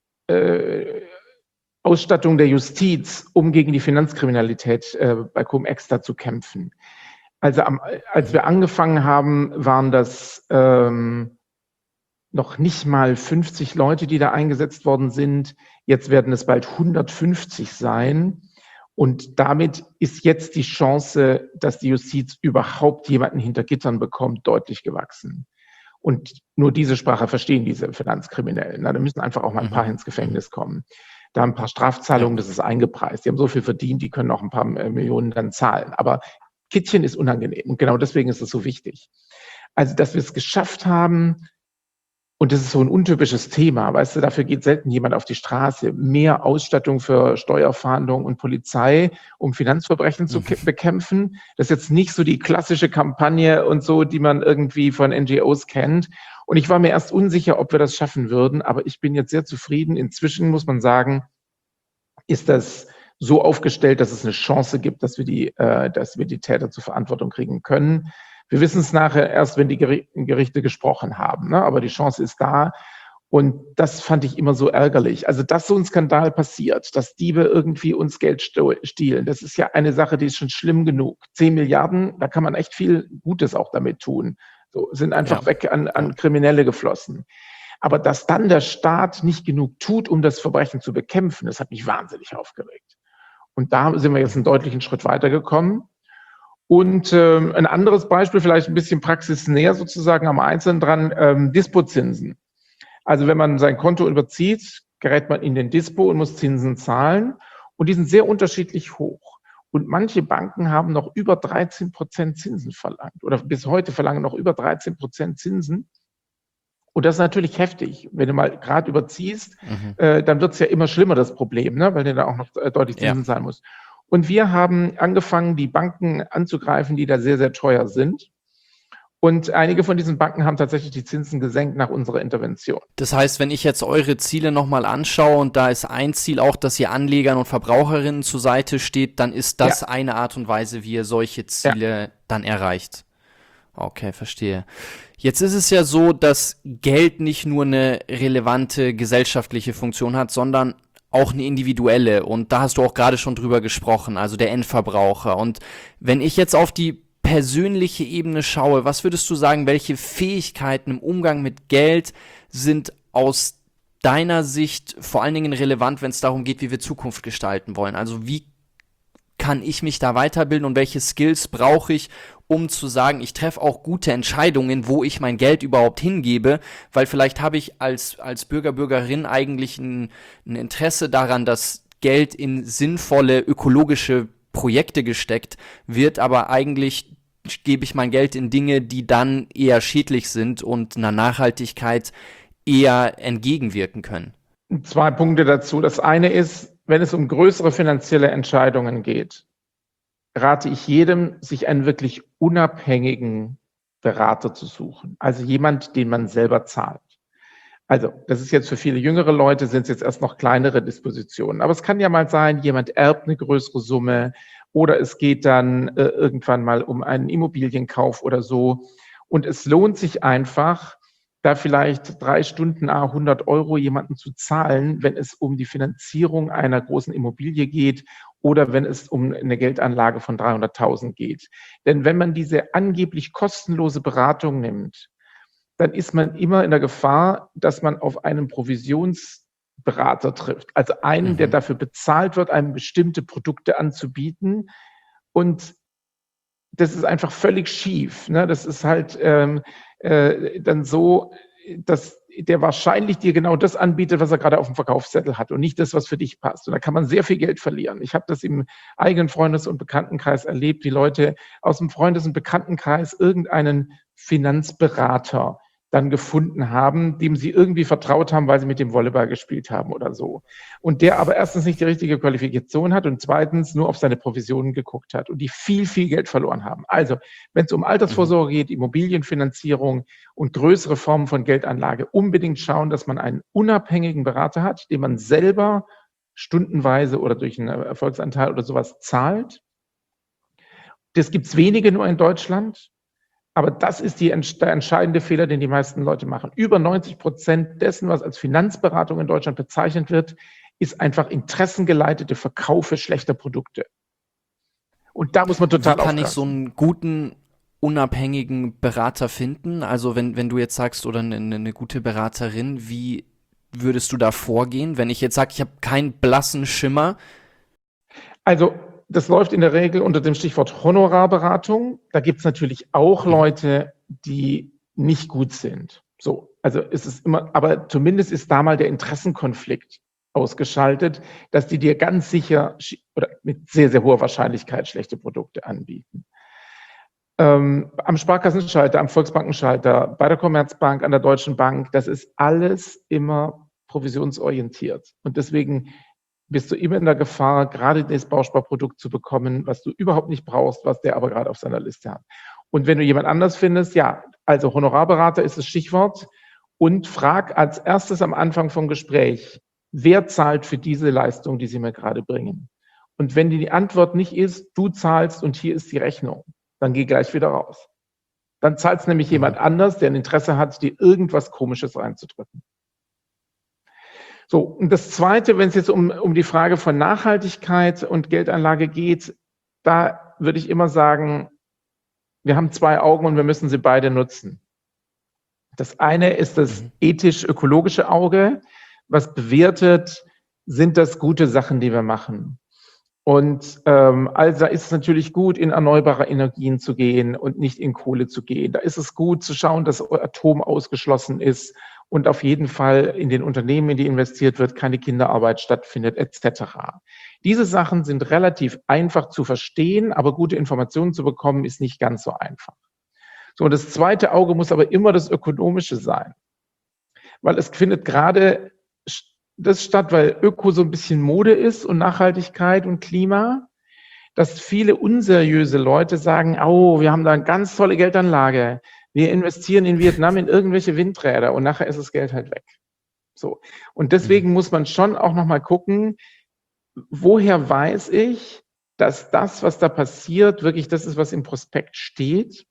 Ausstattung der Justiz, um gegen die Finanzkriminalität bei Cum-Ex zu kämpfen. Also als wir angefangen haben, waren das noch nicht mal 50 Leute, die da eingesetzt worden sind. Jetzt werden es bald 150 sein. Und damit ist jetzt die Chance, dass die Justiz überhaupt jemanden hinter Gittern bekommt, deutlich gewachsen. Und nur diese Sprache verstehen diese Finanzkriminellen. Da müssen einfach auch mal ein paar ins Gefängnis kommen. Da ein paar Strafzahlungen, das ist eingepreist. Die haben so viel verdient, die können auch ein paar Millionen dann zahlen. Aber Kittchen ist unangenehm und genau deswegen ist es so wichtig. Also, dass wir es geschafft haben, und das ist so ein untypisches Thema, weißt du, dafür geht selten jemand auf die Straße. Mehr Ausstattung für Steuerfahndung und Polizei, um Finanzverbrechen zu bekämpfen. Das ist jetzt nicht so die klassische Kampagne und so, die man irgendwie von NGOs kennt. Und ich war mir erst unsicher, ob wir das schaffen würden, aber ich bin jetzt sehr zufrieden. Inzwischen muss man sagen, ist das so aufgestellt, dass es eine Chance gibt, dass wir die Täter zur Verantwortung kriegen können. Wir wissen es nachher erst, wenn die Gerichte gesprochen haben, ne? Aber die Chance ist da. Und das fand ich immer so ärgerlich. Also, dass so ein Skandal passiert, dass Diebe irgendwie uns Geld stehlen, das ist ja eine Sache, die ist schon schlimm genug. 10 Milliarden, da kann man echt viel Gutes auch damit tun. So, sind einfach weg an Kriminelle geflossen. Aber dass dann der Staat nicht genug tut, um das Verbrechen zu bekämpfen, das hat mich wahnsinnig aufgeregt. Und da sind wir jetzt einen deutlichen Schritt weitergekommen. Und ein anderes Beispiel, vielleicht ein bisschen praxisnäher sozusagen am Einzelnen dran, Dispozinsen. Also wenn man sein Konto überzieht, gerät man in den Dispo und muss Zinsen zahlen. Und die sind sehr unterschiedlich hoch. Und manche Banken haben noch über 13% Zinsen verlangt oder bis heute verlangen noch über 13% Zinsen. Und das ist natürlich heftig. Wenn du mal gerade überziehst, dann wird es ja immer schlimmer, das Problem, ne? Weil du da auch noch deutlich Zinsen zahlen musst. Und wir haben angefangen, die Banken anzugreifen, die da sehr, sehr teuer sind. Und einige von diesen Banken haben tatsächlich die Zinsen gesenkt nach unserer Intervention. Das heißt, wenn ich jetzt eure Ziele nochmal anschaue und da ist ein Ziel auch, dass ihr Anlegern und Verbraucherinnen zur Seite steht, dann ist das eine Art und Weise, wie ihr solche Ziele dann erreicht. Okay, verstehe. Jetzt ist es ja so, dass Geld nicht nur eine relevante gesellschaftliche Funktion hat, sondern auch eine individuelle. Und da hast du auch gerade schon drüber gesprochen, also der Endverbraucher. Und wenn ich jetzt auf die persönliche Ebene schaue, was würdest du sagen, welche Fähigkeiten im Umgang mit Geld sind aus deiner Sicht vor allen Dingen relevant, wenn es darum geht, wie wir Zukunft gestalten wollen? Also wie kann ich mich da weiterbilden und welche Skills brauche ich, um zu sagen, ich treffe auch gute Entscheidungen, wo ich mein Geld überhaupt hingebe, weil vielleicht habe ich als Bürger, Bürgerin eigentlich ein Interesse daran, dass Geld in sinnvolle ökologische Projekte gesteckt wird, aber eigentlich gebe ich mein Geld in Dinge, die dann eher schädlich sind und einer Nachhaltigkeit eher entgegenwirken können. 2 Punkte dazu. Das eine ist, wenn es um größere finanzielle Entscheidungen geht, rate ich jedem, sich einen wirklich unabhängigen Berater zu suchen. Also jemand, den man selber zahlt. Also das ist jetzt für viele jüngere Leute, sind es jetzt erst noch kleinere Dispositionen. Aber es kann ja mal sein, jemand erbt eine größere Summe oder es geht dann irgendwann mal um einen Immobilienkauf oder so. Und es lohnt sich einfach, da vielleicht 3 Stunden 100 € jemanden zu zahlen, wenn es um die Finanzierung einer großen Immobilie geht oder wenn es um eine Geldanlage von 300.000 geht. Denn wenn man diese angeblich kostenlose Beratung nimmt, dann ist man immer in der Gefahr, dass man auf einen Provisionsberater trifft. Also einen, der dafür bezahlt wird, einem bestimmte Produkte anzubieten. Und das ist einfach völlig schief. Ne? Das ist halt dann so, dass der wahrscheinlich dir genau das anbietet, was er gerade auf dem Verkaufszettel hat und nicht das, was für dich passt. Und da kann man sehr viel Geld verlieren. Ich habe das im eigenen Freundes- und Bekanntenkreis erlebt, wie Leute aus dem Freundes- und Bekanntenkreis irgendeinen Finanzberater dann gefunden haben, dem sie irgendwie vertraut haben, weil sie mit dem Volleyball gespielt haben oder so. Und der aber erstens nicht die richtige Qualifikation hat und zweitens nur auf seine Provisionen geguckt hat und die viel, viel Geld verloren haben. Also, wenn es um Altersvorsorge geht, Immobilienfinanzierung und größere Formen von Geldanlage, unbedingt schauen, dass man einen unabhängigen Berater hat, den man selber stundenweise oder durch einen Erfolgsanteil oder sowas zahlt. Das gibt es wenige nur in Deutschland. Aber das ist der entscheidende Fehler, den die meisten Leute machen. Über 90% dessen, was als Finanzberatung in Deutschland bezeichnet wird, ist einfach interessengeleitete Verkaufe schlechter Produkte. Und da muss man total aufpassen. Wie kann ich so einen guten, unabhängigen Berater finden? Also wenn du jetzt sagst, oder eine gute Beraterin, wie würdest du da vorgehen, wenn ich jetzt sage, ich habe keinen blassen Schimmer? Also das läuft in der Regel unter dem Stichwort Honorarberatung. Da gibt es natürlich auch Leute, die nicht gut sind. So, also ist es immer, aber zumindest ist da mal der Interessenkonflikt ausgeschaltet, dass die dir ganz sicher oder mit sehr, sehr hoher Wahrscheinlichkeit schlechte Produkte anbieten. Am Sparkassenschalter, am Volksbankenschalter, bei der Commerzbank, an der Deutschen Bank, das ist alles immer provisionsorientiert. Und deswegen bist du immer in der Gefahr, gerade das Bausparprodukt zu bekommen, was du überhaupt nicht brauchst, was der aber gerade auf seiner Liste hat. Und wenn du jemand anders findest, ja, also Honorarberater ist das Stichwort und frag als erstes am Anfang vom Gespräch, wer zahlt für diese Leistung, die sie mir gerade bringen? Und wenn die Antwort nicht ist, du zahlst und hier ist die Rechnung, dann geh gleich wieder raus. Dann zahlt es nämlich jemand anders, der ein Interesse hat, dir irgendwas Komisches reinzudrücken. So, und das Zweite, wenn es jetzt um die Frage von Nachhaltigkeit und Geldanlage geht, da würde ich immer sagen, wir haben zwei Augen und wir müssen sie beide nutzen. Das eine ist das ethisch-ökologische Auge, was bewertet, sind das gute Sachen, die wir machen. Und also ist es natürlich gut, in erneuerbare Energien zu gehen und nicht in Kohle zu gehen. Da ist es gut zu schauen, dass Atom ausgeschlossen ist und auf jeden Fall in den Unternehmen, in die investiert wird, keine Kinderarbeit stattfindet, etc. Diese Sachen sind relativ einfach zu verstehen, aber gute Informationen zu bekommen, ist nicht ganz so einfach. So, und das zweite Auge muss aber immer das Ökonomische sein, weil es findet gerade das statt, weil Öko so ein bisschen Mode ist und Nachhaltigkeit und Klima, dass viele unseriöse Leute sagen, oh, wir haben da eine ganz tolle Geldanlage, wir investieren in Vietnam in irgendwelche Windräder und nachher ist das Geld halt weg. So. Und deswegen muss man schon auch nochmal gucken, woher weiß ich, dass das, was da passiert, wirklich das ist, was im Prospekt steht.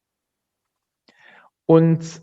Und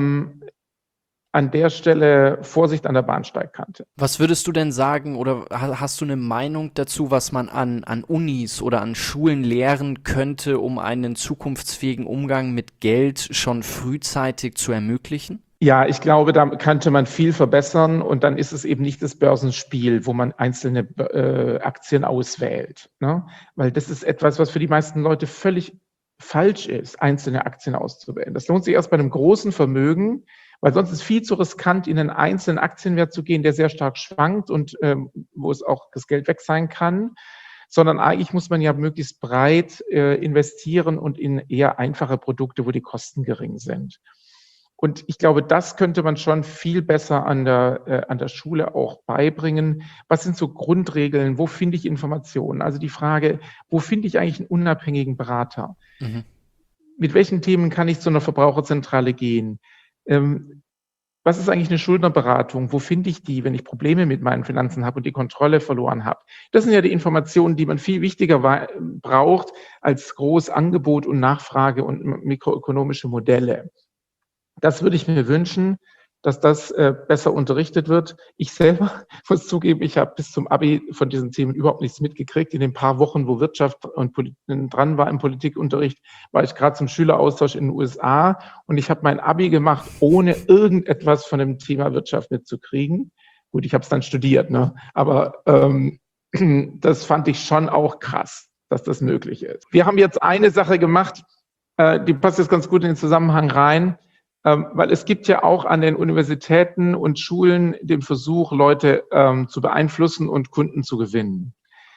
an der Stelle Vorsicht an der Bahnsteigkante. Was würdest du denn sagen oder hast du eine Meinung dazu, was man an Unis oder an Schulen lehren könnte, um einen zukunftsfähigen Umgang mit Geld schon frühzeitig zu ermöglichen? Ja, ich glaube, da könnte man viel verbessern und dann ist es eben nicht das Börsenspiel, wo man einzelne Aktien auswählt, ne? Weil das ist etwas, was für die meisten Leute völlig falsch ist, einzelne Aktien auszuwählen. Das lohnt sich erst bei einem großen Vermögen, weil sonst ist es viel zu riskant, in einen einzelnen Aktienwert zu gehen, der sehr stark schwankt und wo es auch das Geld weg sein kann, sondern eigentlich muss man ja möglichst breit investieren und in eher einfache Produkte, wo die Kosten gering sind. Und ich glaube, das könnte man schon viel besser an der Schule auch beibringen. Was sind so Grundregeln? Wo finde ich Informationen? Also die Frage, wo finde ich eigentlich einen unabhängigen Berater? Mit welchen Themen kann ich zu einer Verbraucherzentrale gehen? Was ist eigentlich eine Schuldnerberatung? Wo finde ich die, wenn ich Probleme mit meinen Finanzen habe und die Kontrolle verloren habe? Das sind ja die Informationen, die man viel wichtiger braucht als Großangebot und Nachfrage und mikroökonomische Modelle. Das würde ich mir wünschen, dass das besser unterrichtet wird. Ich selber muss zugeben, ich habe bis zum Abi von diesen Themen überhaupt nichts mitgekriegt. In den paar Wochen, wo Wirtschaft und dran war im Politikunterricht, war ich gerade zum Schüleraustausch in den USA und ich habe mein Abi gemacht, ohne irgendetwas von dem Thema Wirtschaft mitzukriegen. Gut, ich habe es dann studiert, ne? Aber das fand ich schon auch krass. dass das möglich ist. Wir haben jetzt eine Sache gemacht, die passt jetzt ganz gut in den Zusammenhang rein, weil es gibt ja auch an den Universitäten und Schulen den Versuch, Leute zu beeinflussen und Kunden zu gewinnen.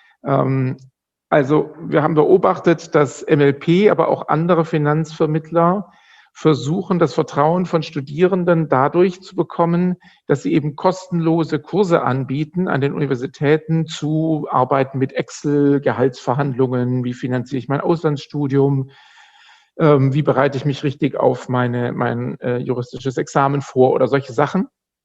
Also wir haben beobachtet, dass MLP, aber auch andere Finanzvermittler versuchen, das Vertrauen von Studierenden dadurch zu bekommen, dass sie eben kostenlose Kurse anbieten an den Universitäten zu Arbeiten mit Excel, Gehaltsverhandlungen, wie finanziere ich mein Auslandsstudium, wie bereite ich mich richtig auf mein juristisches Examen vor oder solche Sachen.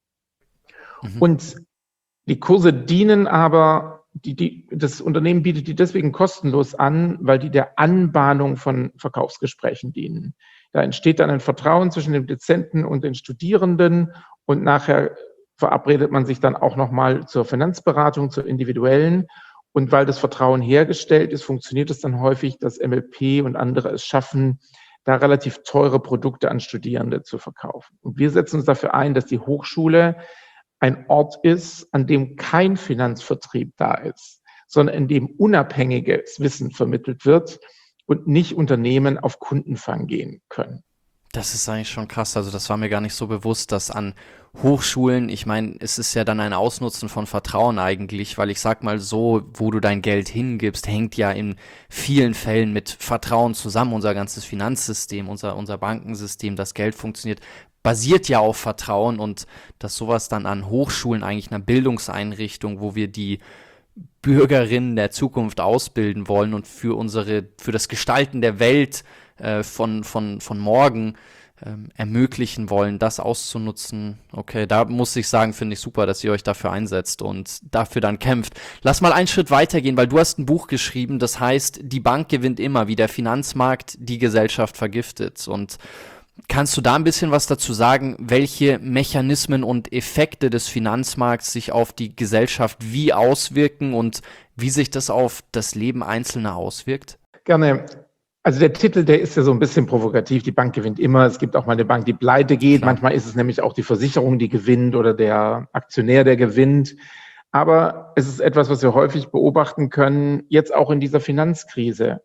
Und die Kurse dienen aber, das Unternehmen bietet die deswegen kostenlos an, weil die der Anbahnung von Verkaufsgesprächen dienen. Da entsteht dann ein Vertrauen zwischen dem Dozenten und den Studierenden und nachher verabredet man sich dann auch nochmal zur Finanzberatung, zur individuellen. Und weil das Vertrauen hergestellt ist, funktioniert es dann häufig, dass MLP und andere es schaffen, da relativ teure Produkte an Studierende zu verkaufen. Und wir setzen uns dafür ein, dass die Hochschule ein Ort ist, an dem kein Finanzvertrieb da ist, sondern in dem unabhängiges Wissen vermittelt wird und nicht Unternehmen auf Kundenfang gehen können. Das ist eigentlich schon krass. Also das war mir gar nicht so bewusst, dass an Hochschulen, ich meine, es ist ja dann ein Ausnutzen von Vertrauen eigentlich, weil ich sag mal so, wo du dein Geld hingibst, hängt ja in vielen Fällen mit Vertrauen zusammen. Unser ganzes Finanzsystem, unser Bankensystem, das Geld funktioniert, basiert ja auf Vertrauen, und dass sowas dann an Hochschulen, eigentlich einer Bildungseinrichtung, wo wir die Bürgerinnen der Zukunft ausbilden wollen und für das Gestalten der Welt von morgen ermöglichen wollen, das auszunutzen. Okay, da muss ich sagen, finde ich super, dass ihr euch dafür einsetzt und dafür dann kämpft. Lass mal einen Schritt weitergehen, weil du hast ein Buch geschrieben, das heißt, die Bank gewinnt immer, wie der Finanzmarkt die Gesellschaft vergiftet. Und kannst du da ein bisschen was dazu sagen, welche Mechanismen und Effekte des Finanzmarkts sich auf die Gesellschaft wie auswirken und wie sich das auf das Leben Einzelner auswirkt? Gerne. Also der Titel, der ist ja so ein bisschen provokativ. Die Bank gewinnt immer. Es gibt auch mal eine Bank, die pleite geht. Klar. Manchmal ist es nämlich auch die Versicherung, die gewinnt, oder der Aktionär, der gewinnt. Aber es ist etwas, was wir häufig beobachten können, jetzt auch in dieser Finanzkrise,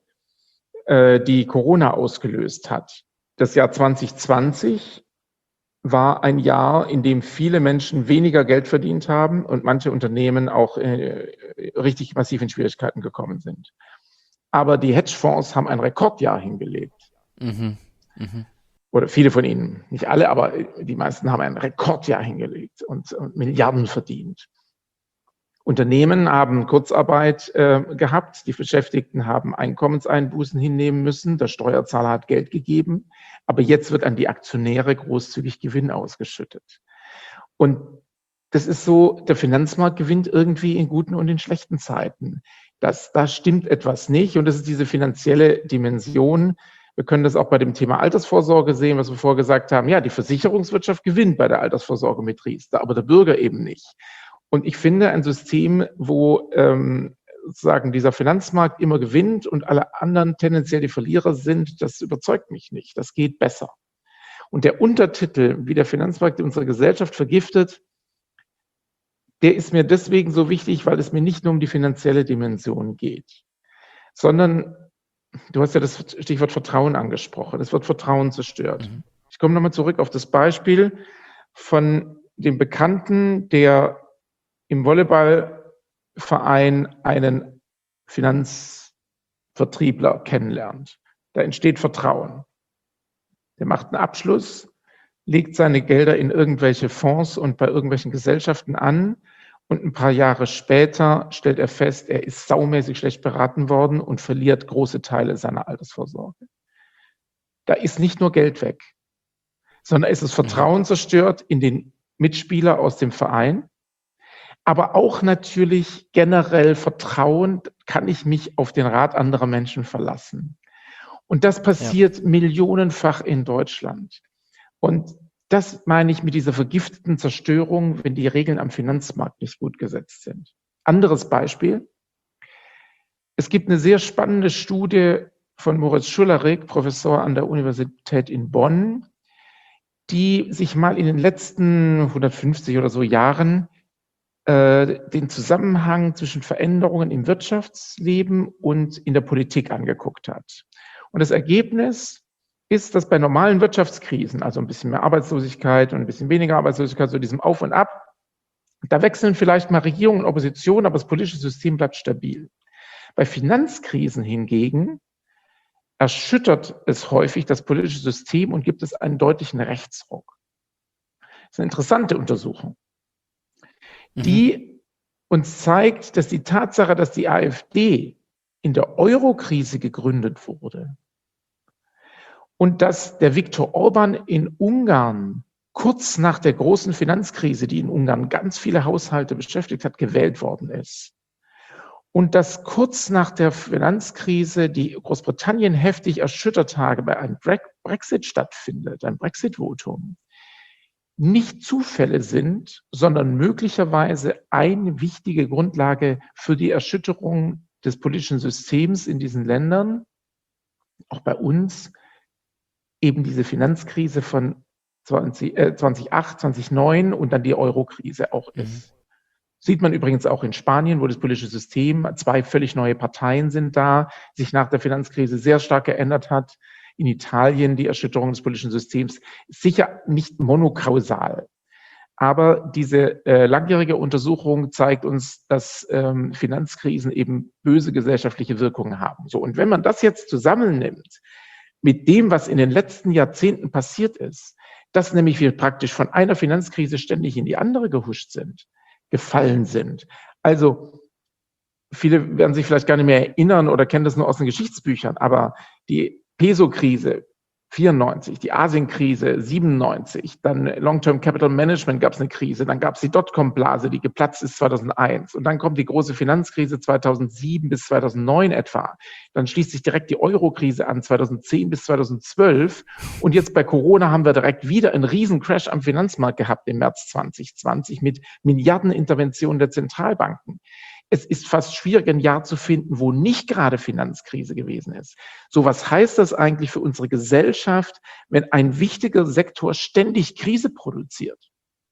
die Corona ausgelöst hat. Das Jahr 2020 war ein Jahr, in dem viele Menschen weniger Geld verdient haben und manche Unternehmen auch richtig massiv in Schwierigkeiten gekommen sind. Aber die Hedgefonds haben ein Rekordjahr hingelegt. Oder viele von ihnen, nicht alle, aber die meisten haben ein Rekordjahr hingelegt und Milliarden verdient. Unternehmen haben Kurzarbeit gehabt, die Beschäftigten haben Einkommenseinbußen hinnehmen müssen, der Steuerzahler hat Geld gegeben, aber jetzt wird an die Aktionäre großzügig Gewinn ausgeschüttet. Und das ist so, der Finanzmarkt gewinnt irgendwie in guten und in schlechten Zeiten. Da stimmt etwas nicht, und das ist diese finanzielle Dimension. Wir können das auch bei dem Thema Altersvorsorge sehen, was wir vorher gesagt haben. Ja, die Versicherungswirtschaft gewinnt bei der Altersvorsorge mit Riester, aber der Bürger eben nicht. Und ich finde, ein System, wo sozusagen dieser Finanzmarkt immer gewinnt und alle anderen tendenziell die Verlierer sind, das überzeugt mich nicht. Das geht besser. Und der Untertitel, wie der Finanzmarkt unsere Gesellschaft vergiftet, der ist mir deswegen so wichtig, weil es mir nicht nur um die finanzielle Dimension geht, sondern du hast ja das Stichwort Vertrauen angesprochen. Es wird Vertrauen zerstört. Ich komme nochmal zurück auf das Beispiel von dem Bekannten, der im Volleyballverein einen Finanzvertriebler kennenlernt. Da entsteht Vertrauen. Der macht einen Abschluss, legt seine Gelder in irgendwelche Fonds und bei irgendwelchen Gesellschaften an, und ein paar Jahre später stellt er fest, er ist saumäßig schlecht beraten worden und verliert große Teile seiner Altersvorsorge. Da ist nicht nur Geld weg, sondern es ist Vertrauen zerstört in den Mitspieler aus dem Verein, aber auch natürlich generell Vertrauen, kann ich mich auf den Rat anderer Menschen verlassen. Und das passiert millionenfach in Deutschland. Und das meine ich mit dieser vergifteten Zerstörung, wenn die Regeln am Finanzmarkt nicht gut gesetzt sind. Anderes Beispiel. Es gibt eine sehr spannende Studie von Moritz Schullerik, Professor an der Universität in Bonn, die sich mal in den letzten 150 oder so Jahren den Zusammenhang zwischen Veränderungen im Wirtschaftsleben und in der Politik angeguckt hat. Und das Ergebnis ist, dass bei normalen Wirtschaftskrisen, also ein bisschen mehr Arbeitslosigkeit und ein bisschen weniger Arbeitslosigkeit, so diesem Auf und Ab, da wechseln vielleicht mal Regierung und Opposition, aber das politische System bleibt stabil. Bei Finanzkrisen hingegen erschüttert es häufig das politische System und gibt es einen deutlichen Rechtsruck. Das ist eine interessante Untersuchung, die uns zeigt, dass die Tatsache, dass die AfD in der Euro-Krise gegründet wurde und dass der Viktor Orban in Ungarn kurz nach der großen Finanzkrise, die in Ungarn ganz viele Haushalte beschäftigt hat, gewählt worden ist. Und dass kurz nach der Finanzkrise die Großbritannien heftig erschüttert hat, bei einem Brexit stattfindet, ein Brexit-Votum, nicht Zufälle sind, sondern möglicherweise eine wichtige Grundlage für die Erschütterung des politischen Systems in diesen Ländern, auch bei uns, eben diese Finanzkrise von 2008, 2009 und dann die Euro-Krise auch ist. Sieht man übrigens auch in Spanien, wo das politische System, 2 völlig neue Parteien sind da, sich nach der Finanzkrise sehr stark geändert hat. In Italien die Erschütterung des politischen Systems, sicher nicht monokausal. Aber diese langjährige Untersuchung zeigt uns, dass Finanzkrisen eben böse gesellschaftliche Wirkungen haben. So, und wenn man das jetzt zusammennimmt mit dem, was in den letzten Jahrzehnten passiert ist, dass nämlich wir praktisch von einer Finanzkrise ständig in die andere gefallen sind. Also viele werden sich vielleicht gar nicht mehr erinnern oder kennen das nur aus den Geschichtsbüchern, aber die Peso-Krise 94, die Asien-Krise 97, dann Long-Term Capital Management gab es eine Krise, dann gab es die Dotcom-Blase, die geplatzt ist 2001 und dann kommt die große Finanzkrise 2007 bis 2009 etwa. Dann schließt sich direkt die Euro-Krise an 2010 bis 2012 und jetzt bei Corona haben wir direkt wieder einen riesen Crash am Finanzmarkt gehabt im März 2020 mit Milliardeninterventionen der Zentralbanken. Es ist fast schwierig, ein Jahr zu finden, wo nicht gerade Finanzkrise gewesen ist. So, was heißt das eigentlich für unsere Gesellschaft, wenn ein wichtiger Sektor ständig Krise produziert?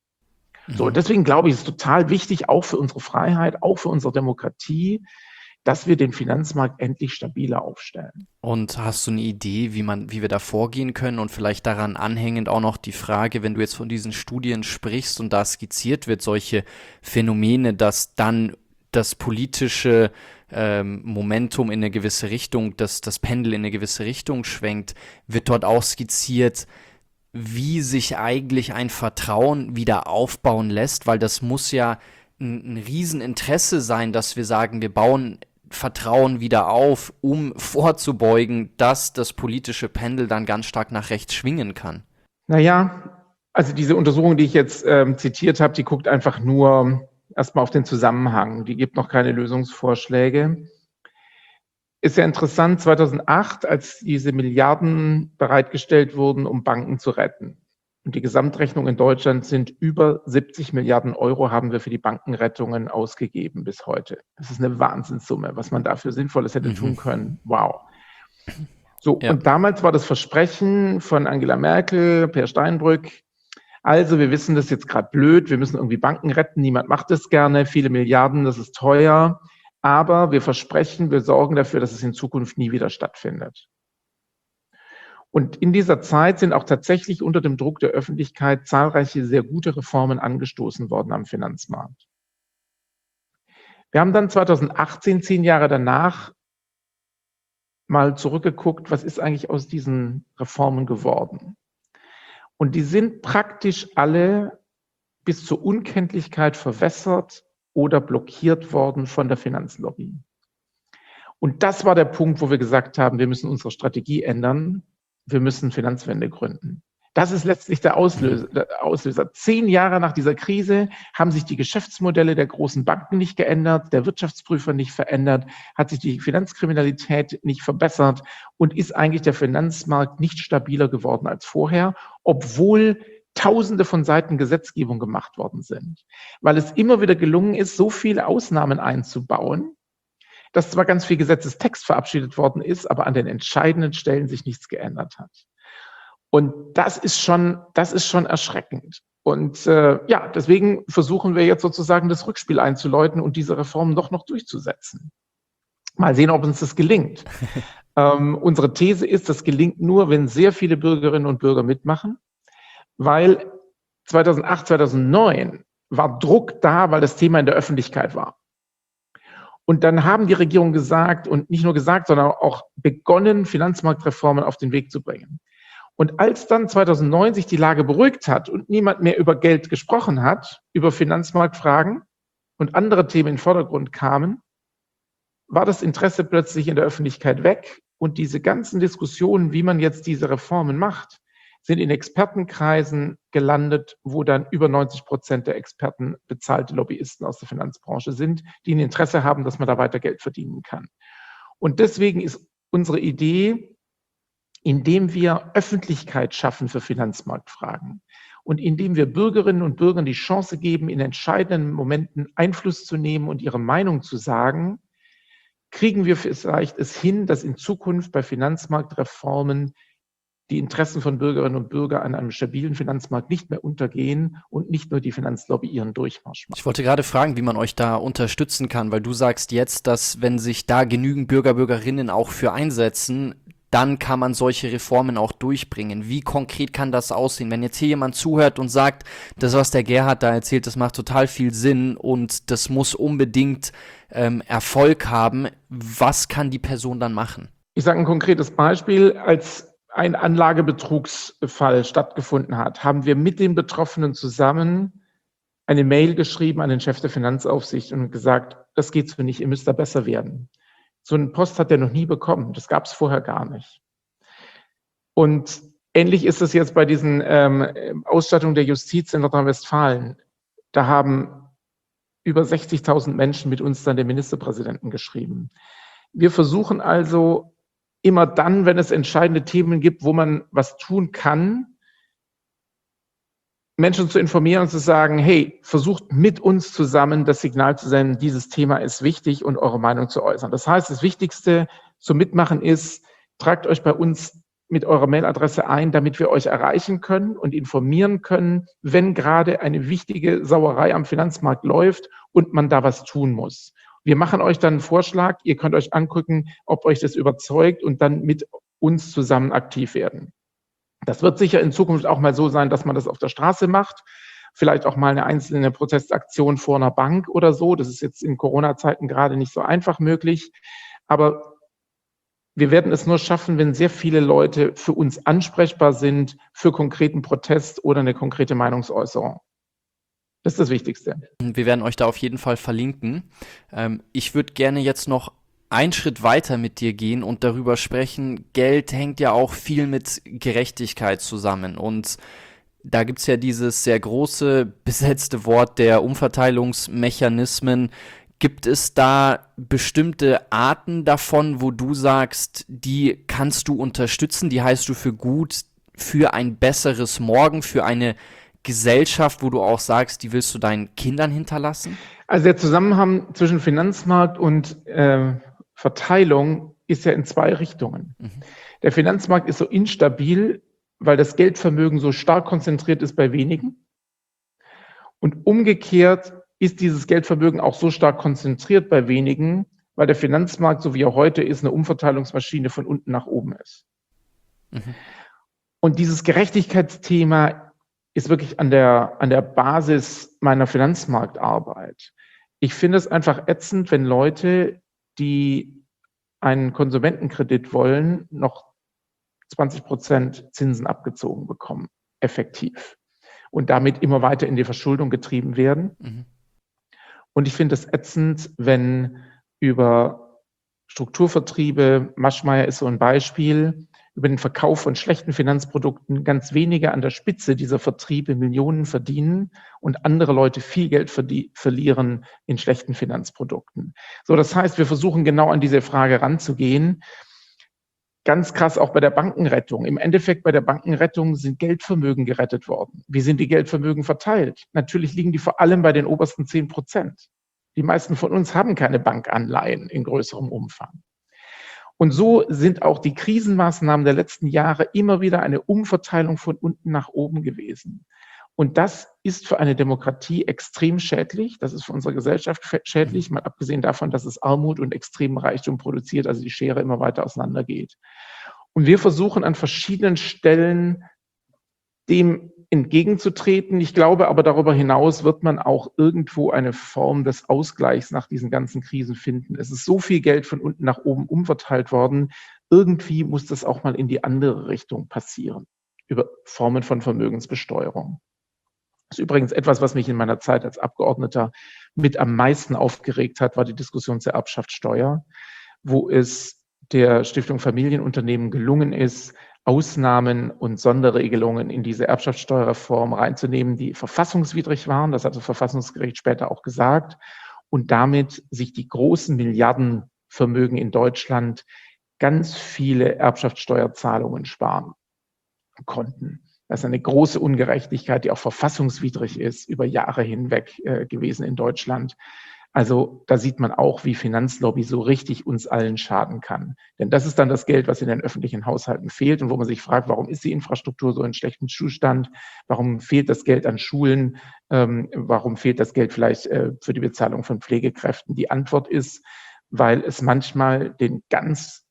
So, deswegen glaube ich, es ist total wichtig, auch für unsere Freiheit, auch für unsere Demokratie, dass wir den Finanzmarkt endlich stabiler aufstellen. Und hast du eine Idee, wie wir da vorgehen können und vielleicht daran anhängend auch noch die Frage, wenn du jetzt von diesen Studien sprichst und da skizziert wird, solche Phänomene, dass dann das politische Momentum in eine gewisse Richtung, das Pendel in eine gewisse Richtung schwenkt, wird dort auch skizziert, wie sich eigentlich ein Vertrauen wieder aufbauen lässt, weil das muss ja ein Rieseninteresse sein, dass wir sagen, wir bauen Vertrauen wieder auf, um vorzubeugen, dass das politische Pendel dann ganz stark nach rechts schwingen kann. Naja, also diese Untersuchung, die ich jetzt zitiert habe, die guckt einfach nur erstmal auf den Zusammenhang. Die gibt noch keine Lösungsvorschläge. Ist ja interessant, 2008, als diese Milliarden bereitgestellt wurden, um Banken zu retten. Und die Gesamtrechnung in Deutschland sind über 70 Milliarden Euro haben wir für die Bankenrettungen ausgegeben bis heute. Das ist eine Wahnsinnssumme, was man dafür Sinnvolles hätte tun können. Wow. So, ja. Und damals war das Versprechen von Angela Merkel, Per Steinbrück, also wir wissen, das ist jetzt gerade blöd, wir müssen irgendwie Banken retten, niemand macht das gerne, viele Milliarden, das ist teuer, aber wir versprechen, wir sorgen dafür, dass es in Zukunft nie wieder stattfindet. Und in dieser Zeit sind auch tatsächlich unter dem Druck der Öffentlichkeit zahlreiche sehr gute Reformen angestoßen worden am Finanzmarkt. Wir haben dann 2018, 10 Jahre danach, mal zurückgeguckt, was ist eigentlich aus diesen Reformen geworden? Und die sind praktisch alle bis zur Unkenntlichkeit verwässert oder blockiert worden von der Finanzlobby. Und das war der Punkt, wo wir gesagt haben, wir müssen unsere Strategie ändern, wir müssen Finanzwende gründen. Das ist letztlich der Auslöser. 10 Jahre nach dieser Krise haben sich die Geschäftsmodelle der großen Banken nicht geändert, der Wirtschaftsprüfer nicht verändert, hat sich die Finanzkriminalität nicht verbessert und ist eigentlich der Finanzmarkt nicht stabiler geworden als vorher, obwohl Tausende von Seiten Gesetzgebung gemacht worden sind. Weil es immer wieder gelungen ist, so viele Ausnahmen einzubauen, dass zwar ganz viel Gesetzestext verabschiedet worden ist, aber an den entscheidenden Stellen sich nichts geändert hat. Und das ist schon erschreckend. Und deswegen versuchen wir jetzt sozusagen das Rückspiel einzuläuten und diese Reform doch noch durchzusetzen. Mal sehen, ob uns das gelingt. Unsere These ist, das gelingt nur, wenn sehr viele Bürgerinnen und Bürger mitmachen, weil 2008, 2009 war Druck da, weil das Thema in der Öffentlichkeit war. Und dann haben die Regierungen gesagt, und nicht nur gesagt, sondern auch begonnen, Finanzmarktreformen auf den Weg zu bringen. Und als dann 2009 sich die Lage beruhigt hat und niemand mehr über Geld gesprochen hat, über Finanzmarktfragen und andere Themen in den Vordergrund kamen, war das Interesse plötzlich in der Öffentlichkeit weg. Und diese ganzen Diskussionen, wie man jetzt diese Reformen macht, sind in Expertenkreisen gelandet, wo dann über 90% der Experten bezahlte Lobbyisten aus der Finanzbranche sind, die ein Interesse haben, dass man da weiter Geld verdienen kann. Und deswegen ist unsere Idee, indem wir Öffentlichkeit schaffen für Finanzmarktfragen und indem wir Bürgerinnen und Bürgern die Chance geben, in entscheidenden Momenten Einfluss zu nehmen und ihre Meinung zu sagen, kriegen wir vielleicht es hin, dass in Zukunft bei Finanzmarktreformen die Interessen von Bürgerinnen und Bürgern an einem stabilen Finanzmarkt nicht mehr untergehen und nicht nur die Finanzlobby ihren Durchmarsch macht. Ich wollte gerade fragen, wie man euch da unterstützen kann, weil du sagst jetzt, dass wenn sich da genügend Bürger, Bürgerinnen auch für einsetzen, dann kann man solche Reformen auch durchbringen. Wie konkret kann das aussehen? Wenn jetzt hier jemand zuhört und sagt, das, was der Gerhard da erzählt, das macht total viel Sinn und das muss unbedingt Erfolg haben, was kann die Person dann machen? Ich sage ein konkretes Beispiel. Als ein Anlagebetrugsfall stattgefunden hat, haben wir mit den Betroffenen zusammen eine Mail geschrieben an den Chef der Finanzaufsicht und gesagt, das geht so nicht, ihr müsst da besser werden. So einen Post hat er noch nie bekommen, das gab es vorher gar nicht. Und ähnlich ist es jetzt bei diesen Ausstattungen der Justiz in Nordrhein-Westfalen. Da haben über 60.000 Menschen mit uns dann den Ministerpräsidenten geschrieben. Wir versuchen also immer dann, wenn es entscheidende Themen gibt, wo man was tun kann, Menschen zu informieren und zu sagen, hey, versucht mit uns zusammen das Signal zu senden, dieses Thema ist wichtig und eure Meinung zu äußern. Das heißt, das Wichtigste zum Mitmachen ist, tragt euch bei uns mit eurer Mailadresse ein, damit wir euch erreichen können und informieren können, wenn gerade eine wichtige Sauerei am Finanzmarkt läuft und man da was tun muss. Wir machen euch dann einen Vorschlag, ihr könnt euch angucken, ob euch das überzeugt und dann mit uns zusammen aktiv werden. Das wird sicher in Zukunft auch mal so sein, dass man das auf der Straße macht, vielleicht auch mal eine einzelne Protestaktion vor einer Bank oder so. Das ist jetzt in Corona-Zeiten gerade nicht so einfach möglich, aber wir werden es nur schaffen, wenn sehr viele Leute für uns ansprechbar sind, für konkreten Protest oder eine konkrete Meinungsäußerung. Das ist das Wichtigste. Wir werden euch da auf jeden Fall verlinken. Ich würde gerne jetzt noch einen Schritt weiter mit dir gehen und darüber sprechen. Geld hängt ja auch viel mit Gerechtigkeit zusammen. Und da gibt es ja dieses sehr große besetzte Wort der Umverteilungsmechanismen. Gibt es da bestimmte Arten davon, wo du sagst, die kannst du unterstützen, die heißt du für gut, für ein besseres Morgen, für eine Gesellschaft, wo du auch sagst, die willst du deinen Kindern hinterlassen? Also der Zusammenhang zwischen Finanzmarkt und Verteilung ist ja in zwei Richtungen. Der Finanzmarkt ist so instabil, weil das Geldvermögen so stark konzentriert ist bei wenigen. Und umgekehrt ist dieses Geldvermögen auch so stark konzentriert bei wenigen, weil der Finanzmarkt, so wie er heute ist, eine Umverteilungsmaschine von unten nach oben ist. Und dieses Gerechtigkeitsthema ist wirklich an der Basis meiner Finanzmarktarbeit. Ich finde es einfach ätzend, wenn Leute, die einen Konsumentenkredit wollen, noch 20% Zinsen abgezogen bekommen, effektiv. Und damit immer weiter in die Verschuldung getrieben werden. Und ich finde es ätzend, wenn über Strukturvertriebe, Maschmeyer ist so ein Beispiel, über den Verkauf von schlechten Finanzprodukten ganz wenige an der Spitze dieser Vertriebe Millionen verdienen und andere Leute viel Geld verlieren in schlechten Finanzprodukten. So, das heißt, wir versuchen genau an diese Frage ranzugehen. Ganz krass auch bei der Bankenrettung. Im Endeffekt bei der Bankenrettung sind Geldvermögen gerettet worden. Wie sind die Geldvermögen verteilt? Natürlich liegen die vor allem bei den obersten 10%. Die meisten von uns haben keine Bankanleihen in größerem Umfang. Und so sind auch die Krisenmaßnahmen der letzten Jahre immer wieder eine Umverteilung von unten nach oben gewesen. Und das ist für eine Demokratie extrem schädlich. Das ist für unsere Gesellschaft schädlich, mal abgesehen davon, dass es Armut und extremen Reichtum produziert, also die Schere immer weiter auseinandergeht. Und wir versuchen an verschiedenen Stellen dem entgegenzutreten. Ich glaube aber, darüber hinaus wird man auch irgendwo eine Form des Ausgleichs nach diesen ganzen Krisen finden. Es ist so viel Geld von unten nach oben umverteilt worden. Irgendwie muss das auch mal in die andere Richtung passieren, über Formen von Vermögensbesteuerung. Das ist übrigens etwas, was mich in meiner Zeit als Abgeordneter mit am meisten aufgeregt hat, war die Diskussion zur Erbschaftssteuer, wo es der Stiftung Familienunternehmen gelungen ist, Ausnahmen und Sonderregelungen in diese Erbschaftssteuerreform reinzunehmen, die verfassungswidrig waren. Das hat das Verfassungsgericht später auch gesagt. Und damit sich die großen Milliardenvermögen in Deutschland ganz viele Erbschaftssteuerzahlungen sparen konnten. Das ist eine große Ungerechtigkeit, die auch verfassungswidrig ist, über Jahre hinweg gewesen in Deutschland. Also da sieht man auch, wie Finanzlobby so richtig uns allen schaden kann. Denn das ist dann das Geld, was in den öffentlichen Haushalten fehlt und wo man sich fragt, warum ist die Infrastruktur so in schlechtem Zustand? Warum fehlt das Geld an Schulen? Warum fehlt das Geld vielleicht für die Bezahlung von Pflegekräften? Die Antwort ist, weil es manchmal den ganz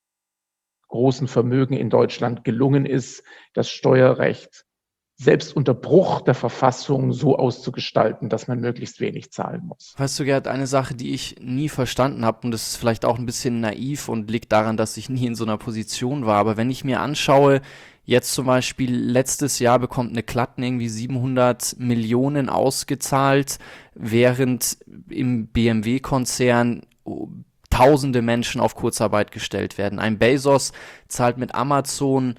großen Vermögen in Deutschland gelungen ist, das Steuerrecht selbst unter Bruch der Verfassung so auszugestalten, dass man möglichst wenig zahlen muss. Weißt du, Gerd, eine Sache, die ich nie verstanden habe, und das ist vielleicht auch ein bisschen naiv und liegt daran, dass ich nie in so einer Position war, aber wenn ich mir anschaue, jetzt zum Beispiel letztes Jahr bekommt eine Klatten irgendwie 700 Millionen ausgezahlt, während im BMW-Konzern tausende Menschen auf Kurzarbeit gestellt werden. Ein Bezos zahlt mit Amazon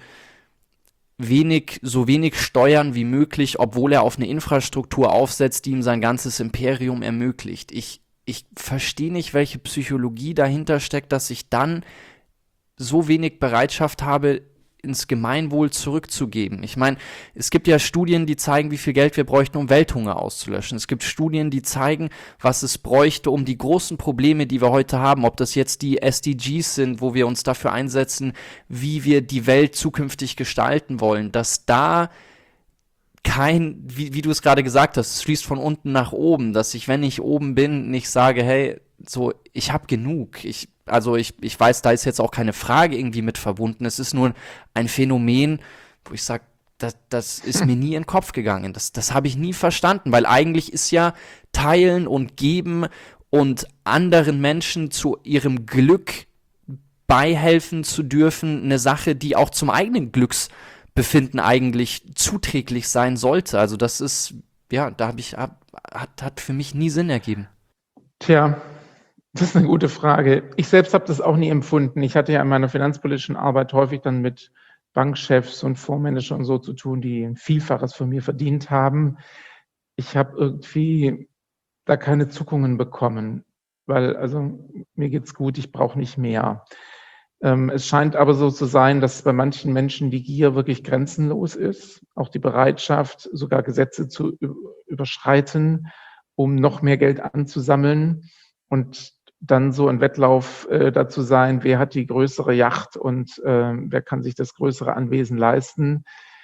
so wenig Steuern wie möglich, obwohl er auf eine Infrastruktur aufsetzt, die ihm sein ganzes Imperium ermöglicht. Ich verstehe nicht, welche Psychologie dahinter steckt, dass ich dann so wenig Bereitschaft habe, ins Gemeinwohl zurückzugeben. Ich meine, es gibt ja Studien, die zeigen, wie viel Geld wir bräuchten, um Welthunger auszulöschen. Es gibt Studien, die zeigen, was es bräuchte, um die großen Probleme, die wir heute haben, ob das jetzt die SDGs sind, wo wir uns dafür einsetzen, wie wir die Welt zukünftig gestalten wollen, dass da wie du es gerade gesagt hast, es fließt von unten nach oben, dass ich, wenn ich oben bin, nicht sage, hey, so, ich habe genug. Ich weiß, da ist jetzt auch keine Frage irgendwie mit verbunden. Es ist nur ein Phänomen, wo ich sage, das ist mir nie in den Kopf gegangen. Das habe ich nie verstanden, weil eigentlich ist ja Teilen und Geben und anderen Menschen zu ihrem Glück beihelfen zu dürfen eine Sache, die auch zum eigenen Glücksbefinden eigentlich zuträglich sein sollte. Also das ist, ja, hat für mich nie Sinn ergeben. Tja, das ist eine gute Frage. Ich selbst habe das auch nie empfunden. Ich hatte ja in meiner finanzpolitischen Arbeit häufig dann mit Bankchefs und Fondsmanagern und so zu tun, die ein Vielfaches von mir verdient haben. Ich habe irgendwie da keine Zuckungen bekommen, weil also mir geht's gut, ich brauche nicht mehr. Es scheint aber so zu sein, dass bei manchen Menschen die Gier wirklich grenzenlos ist, auch die Bereitschaft, sogar Gesetze zu überschreiten, um noch mehr Geld anzusammeln und dann so ein Wettlauf dazu sein, wer hat die größere Yacht und wer kann sich das größere Anwesen leisten.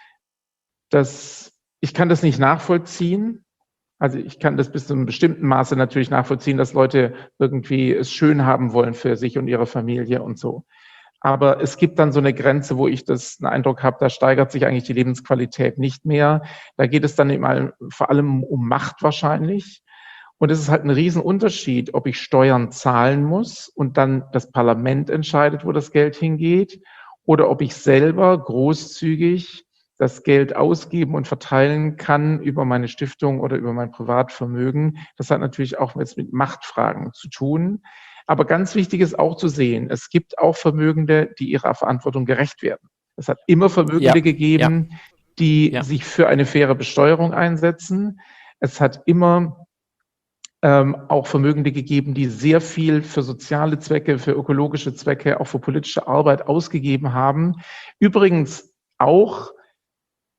Ich kann das nicht nachvollziehen. Also ich kann das bis zu einem bestimmten Maße natürlich nachvollziehen, dass Leute irgendwie es schön haben wollen für sich und ihre Familie und so. Aber es gibt dann so eine Grenze, wo ich einen Eindruck habe, da steigert sich eigentlich die Lebensqualität nicht mehr. Da geht es dann eben vor allem um Macht wahrscheinlich. Und es ist halt ein Riesenunterschied, ob ich Steuern zahlen muss und dann das Parlament entscheidet, wo das Geld hingeht, oder ob ich selber großzügig das Geld ausgeben und verteilen kann über meine Stiftung oder über mein Privatvermögen. Das hat natürlich auch jetzt mit Machtfragen zu tun. Aber ganz wichtig ist auch zu sehen, es gibt auch Vermögende, die ihrer Verantwortung gerecht werden. Es hat immer Vermögende gegeben, die sich für eine faire Besteuerung einsetzen. Es hat immer auch Vermögende gegeben, die sehr viel für soziale Zwecke, für ökologische Zwecke, auch für politische Arbeit ausgegeben haben. Übrigens auch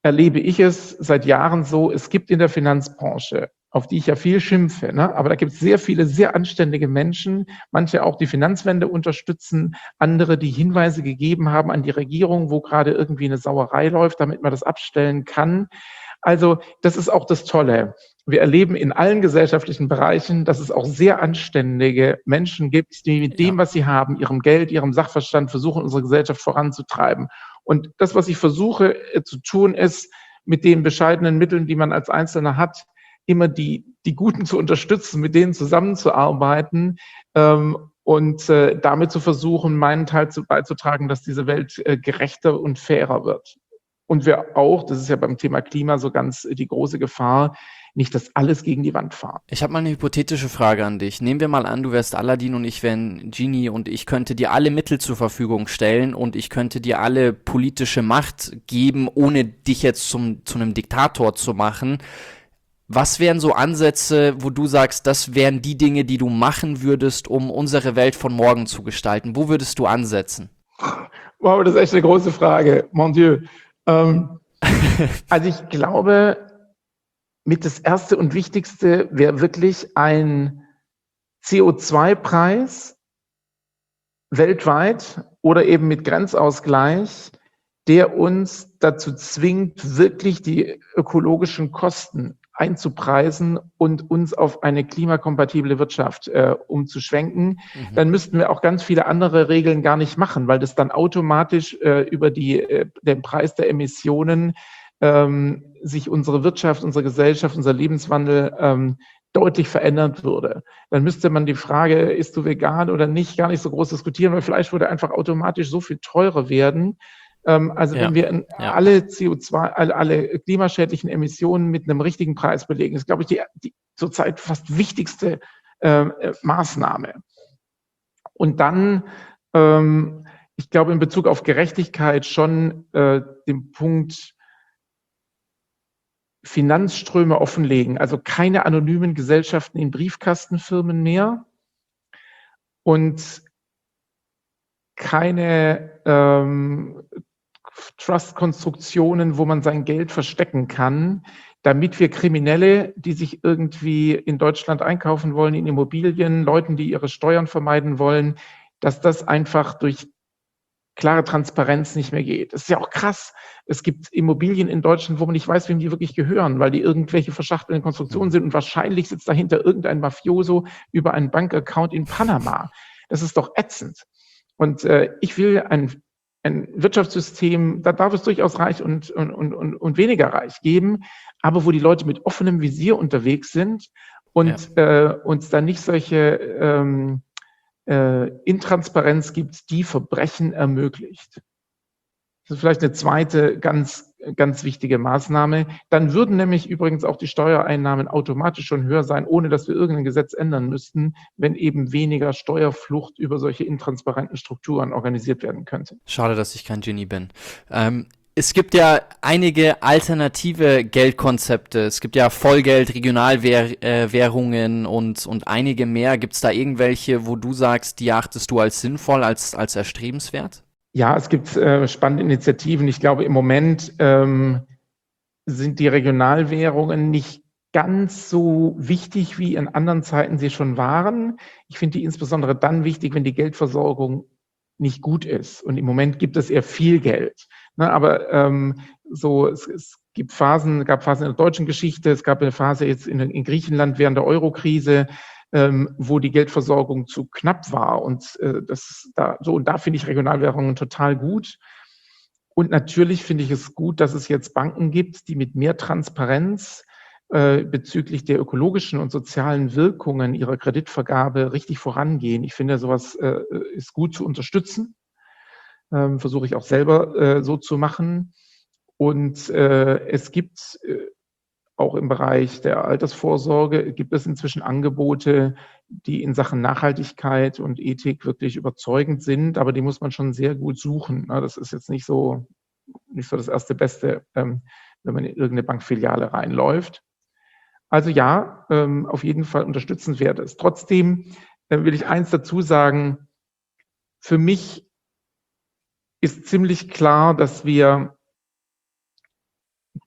erlebe ich es seit Jahren so, es gibt in der Finanzbranche, auf die ich ja viel schimpfe, ne? Aber da gibt es sehr viele sehr anständige Menschen, manche auch die Finanzwende unterstützen, andere, die Hinweise gegeben haben an die Regierung, wo gerade irgendwie eine Sauerei läuft, damit man das abstellen kann. Also das ist auch das Tolle. Wir erleben in allen gesellschaftlichen Bereichen, dass es auch sehr anständige Menschen gibt, die mit dem, was sie haben, ihrem Geld, ihrem Sachverstand versuchen, unsere Gesellschaft voranzutreiben. Und das, was ich versuche zu tun, ist, mit den bescheidenen Mitteln, die man als Einzelner hat, immer die Guten zu unterstützen, mit denen zusammenzuarbeiten und damit zu versuchen, meinen Teil beizutragen, dass diese Welt gerechter und fairer wird. Und wir auch, das ist ja beim Thema Klima so ganz die große Gefahr, nicht das alles gegen die Wand fahren. Ich habe mal eine hypothetische Frage an dich. Nehmen wir mal an, du wärst Aladdin und ich wären Genie und ich könnte dir alle Mittel zur Verfügung stellen und ich könnte dir alle politische Macht geben, ohne dich jetzt zu einem Diktator zu machen. Was wären so Ansätze, wo du sagst, das wären die Dinge, die du machen würdest, um unsere Welt von morgen zu gestalten? Wo würdest du ansetzen? Wow, das ist echt eine große Frage. Mon Dieu. Also ich glaube, mit das Erste und Wichtigste wäre wirklich ein CO2-Preis weltweit oder eben mit Grenzausgleich, der uns dazu zwingt, wirklich die ökologischen Kosten einzupreisen und uns auf eine klimakompatible Wirtschaft umzuschwenken. Dann müssten wir auch ganz viele andere Regeln gar nicht machen, weil das dann automatisch über den Preis der Emissionen sich unsere Wirtschaft, unsere Gesellschaft, unser Lebenswandel deutlich verändern würde. Dann müsste man die Frage, isst du vegan oder nicht, gar nicht so groß diskutieren, weil Fleisch würde einfach automatisch so viel teurer werden. Wenn wir alle CO2, alle klimaschädlichen Emissionen mit einem richtigen Preis belegen, ist, glaube ich, die zurzeit fast wichtigste Maßnahme. Und dann, ich glaube, in Bezug auf Gerechtigkeit schon den Punkt Finanzströme offenlegen, also keine anonymen Gesellschaften in Briefkastenfirmen mehr und keine Trust-Konstruktionen, wo man sein Geld verstecken kann, damit wir Kriminelle, die sich irgendwie in Deutschland einkaufen wollen, in Immobilien, Leuten, die ihre Steuern vermeiden wollen, dass das einfach durch klare Transparenz nicht mehr geht. Das ist ja auch krass. Es gibt Immobilien in Deutschland, wo man nicht weiß, wem die wirklich gehören, weil die irgendwelche verschachtelten Konstruktionen sind und wahrscheinlich sitzt dahinter irgendein Mafioso über einen Bankaccount in Panama. Das ist doch ätzend. Und ich will ein Wirtschaftssystem, da darf es durchaus reich und weniger reich geben, aber wo die Leute mit offenem Visier unterwegs sind und uns da nicht solche Intransparenz gibt, die Verbrechen ermöglicht. Das ist vielleicht eine zweite ganz, ganz wichtige Maßnahme. Dann würden nämlich übrigens auch die Steuereinnahmen automatisch schon höher sein, ohne dass wir irgendein Gesetz ändern müssten, wenn eben weniger Steuerflucht über solche intransparenten Strukturen organisiert werden könnte. Schade, dass ich kein Genie bin. Es gibt ja einige alternative Geldkonzepte. Es gibt ja Vollgeld, Regionalwährungen und einige mehr. Gibt es da irgendwelche, wo du sagst, die achtest du als sinnvoll, als erstrebenswert? Ja, es gibt spannende Initiativen. Ich glaube, im Moment sind die Regionalwährungen nicht ganz so wichtig, wie in anderen Zeiten sie schon waren. Ich finde die insbesondere dann wichtig, wenn die Geldversorgung nicht gut ist. Und im Moment gibt es eher viel Geld. Ne, aber es gab Phasen in der deutschen Geschichte, es gab eine Phase jetzt in Griechenland während der Euro-Krise, wo die Geldversorgung zu knapp war. Und da finde ich Regionalwährungen total gut. Und natürlich finde ich es gut, dass es jetzt Banken gibt, die mit mehr Transparenz bezüglich der ökologischen und sozialen Wirkungen ihrer Kreditvergabe richtig vorangehen. Ich finde, sowas ist gut zu unterstützen. Versuche ich auch selber so zu machen. Und es gibt auch im Bereich der Altersvorsorge gibt es inzwischen Angebote, die in Sachen Nachhaltigkeit und Ethik wirklich überzeugend sind, aber die muss man schon sehr gut suchen. Das ist jetzt nicht so das erste Beste, wenn man in irgendeine Bankfiliale reinläuft. Also ja, auf jeden Fall unterstützenswert ist. Trotzdem will ich eins dazu sagen, für mich ist ziemlich klar, dass wir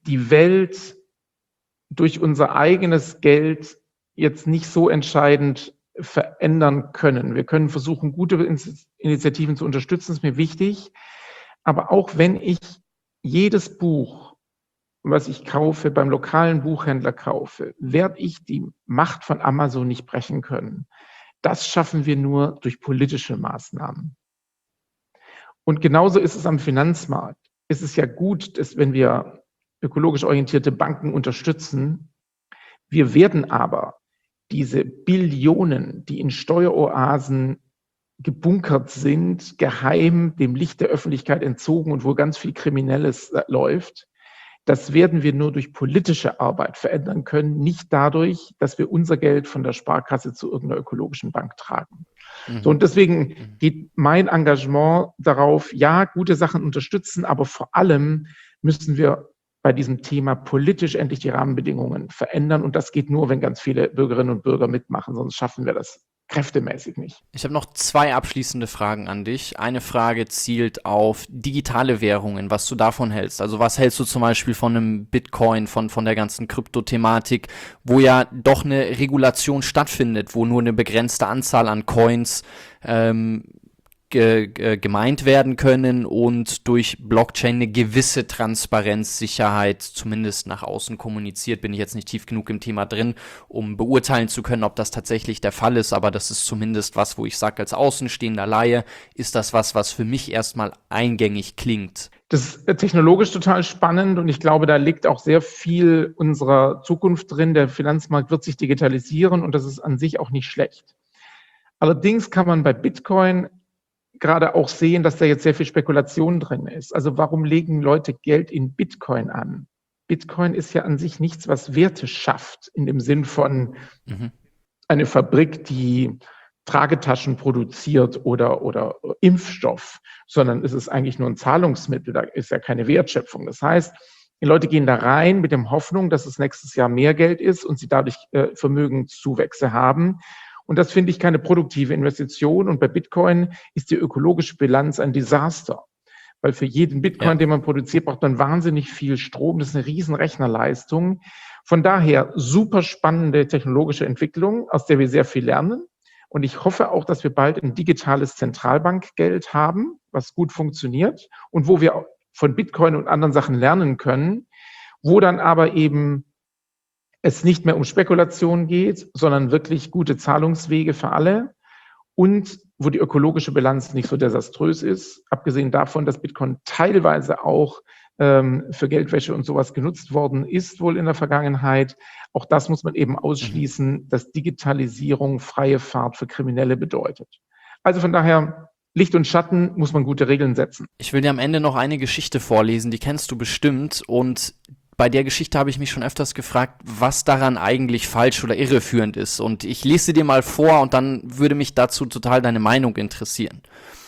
die Welt durch unser eigenes Geld jetzt nicht so entscheidend verändern können. Wir können versuchen, gute Initiativen zu unterstützen, ist mir wichtig. Aber auch wenn ich jedes Buch, was ich kaufe, beim lokalen Buchhändler kaufe, werde ich die Macht von Amazon nicht brechen können. Das schaffen wir nur durch politische Maßnahmen. Und genauso ist es am Finanzmarkt. Es ist ja gut, dass, wenn wir ökologisch orientierte Banken unterstützen, wir werden aber diese Billionen, die in Steueroasen gebunkert sind, geheim dem Licht der Öffentlichkeit entzogen und wo ganz viel Kriminelles läuft, das werden wir nur durch politische Arbeit verändern können, nicht dadurch, dass wir unser Geld von der Sparkasse zu irgendeiner ökologischen Bank tragen. So, und deswegen geht mein Engagement darauf, ja, gute Sachen unterstützen, aber vor allem müssen wir bei diesem Thema politisch endlich die Rahmenbedingungen verändern. Und das geht nur, wenn ganz viele Bürgerinnen und Bürger mitmachen, sonst schaffen wir das kräftemäßig nicht. Ich habe noch 2 abschließende Fragen an dich. Eine Frage zielt auf digitale Währungen, was du davon hältst. Also was hältst du zum Beispiel von einem Bitcoin, von der ganzen Kryptothematik, wo ja doch eine Regulation stattfindet, wo nur eine begrenzte Anzahl an Coins gemeint werden können und durch Blockchain eine gewisse Transparenzsicherheit zumindest nach außen kommuniziert. Bin ich jetzt nicht tief genug im Thema drin, um beurteilen zu können, ob das tatsächlich der Fall ist, aber das ist zumindest was, wo ich sage, als außenstehender Laie ist das was für mich erstmal eingängig klingt. Das ist technologisch total spannend und ich glaube, da liegt auch sehr viel unserer Zukunft drin. Der Finanzmarkt wird sich digitalisieren und das ist an sich auch nicht schlecht. Allerdings kann man bei Bitcoin gerade auch sehen, dass da jetzt sehr viel Spekulation drin ist. Also warum legen Leute Geld in Bitcoin an? Bitcoin ist ja an sich nichts, was Werte schafft, in dem Sinn von eine Fabrik, die Tragetaschen produziert oder Impfstoff, sondern es ist eigentlich nur ein Zahlungsmittel, da ist ja keine Wertschöpfung. Das heißt, die Leute gehen da rein mit der Hoffnung, dass es nächstes Jahr mehr Geld ist und sie dadurch Vermögenszuwächse haben. Und das finde ich keine produktive Investition. Und bei Bitcoin ist die ökologische Bilanz ein Desaster. Weil für jeden Bitcoin, den man produziert, braucht man wahnsinnig viel Strom. Das ist eine riesen Rechnerleistung. Von daher super spannende technologische Entwicklung, aus der wir sehr viel lernen. Und ich hoffe auch, dass wir bald ein digitales Zentralbankgeld haben, was gut funktioniert und wo wir von Bitcoin und anderen Sachen lernen können, wo dann aber eben es nicht mehr um Spekulation geht, sondern wirklich gute Zahlungswege für alle und wo die ökologische Bilanz nicht so desaströs ist, abgesehen davon, dass Bitcoin teilweise auch für Geldwäsche und sowas genutzt worden ist, wohl in der Vergangenheit. Auch das muss man eben ausschließen, dass Digitalisierung freie Fahrt für Kriminelle bedeutet. Also von daher, Licht und Schatten muss man gute Regeln setzen. Ich will dir am Ende noch eine Geschichte vorlesen, die kennst du bestimmt und bei der Geschichte habe ich mich schon öfters gefragt, was daran eigentlich falsch oder irreführend ist. Und ich lese sie dir mal vor und dann würde mich dazu total deine Meinung interessieren.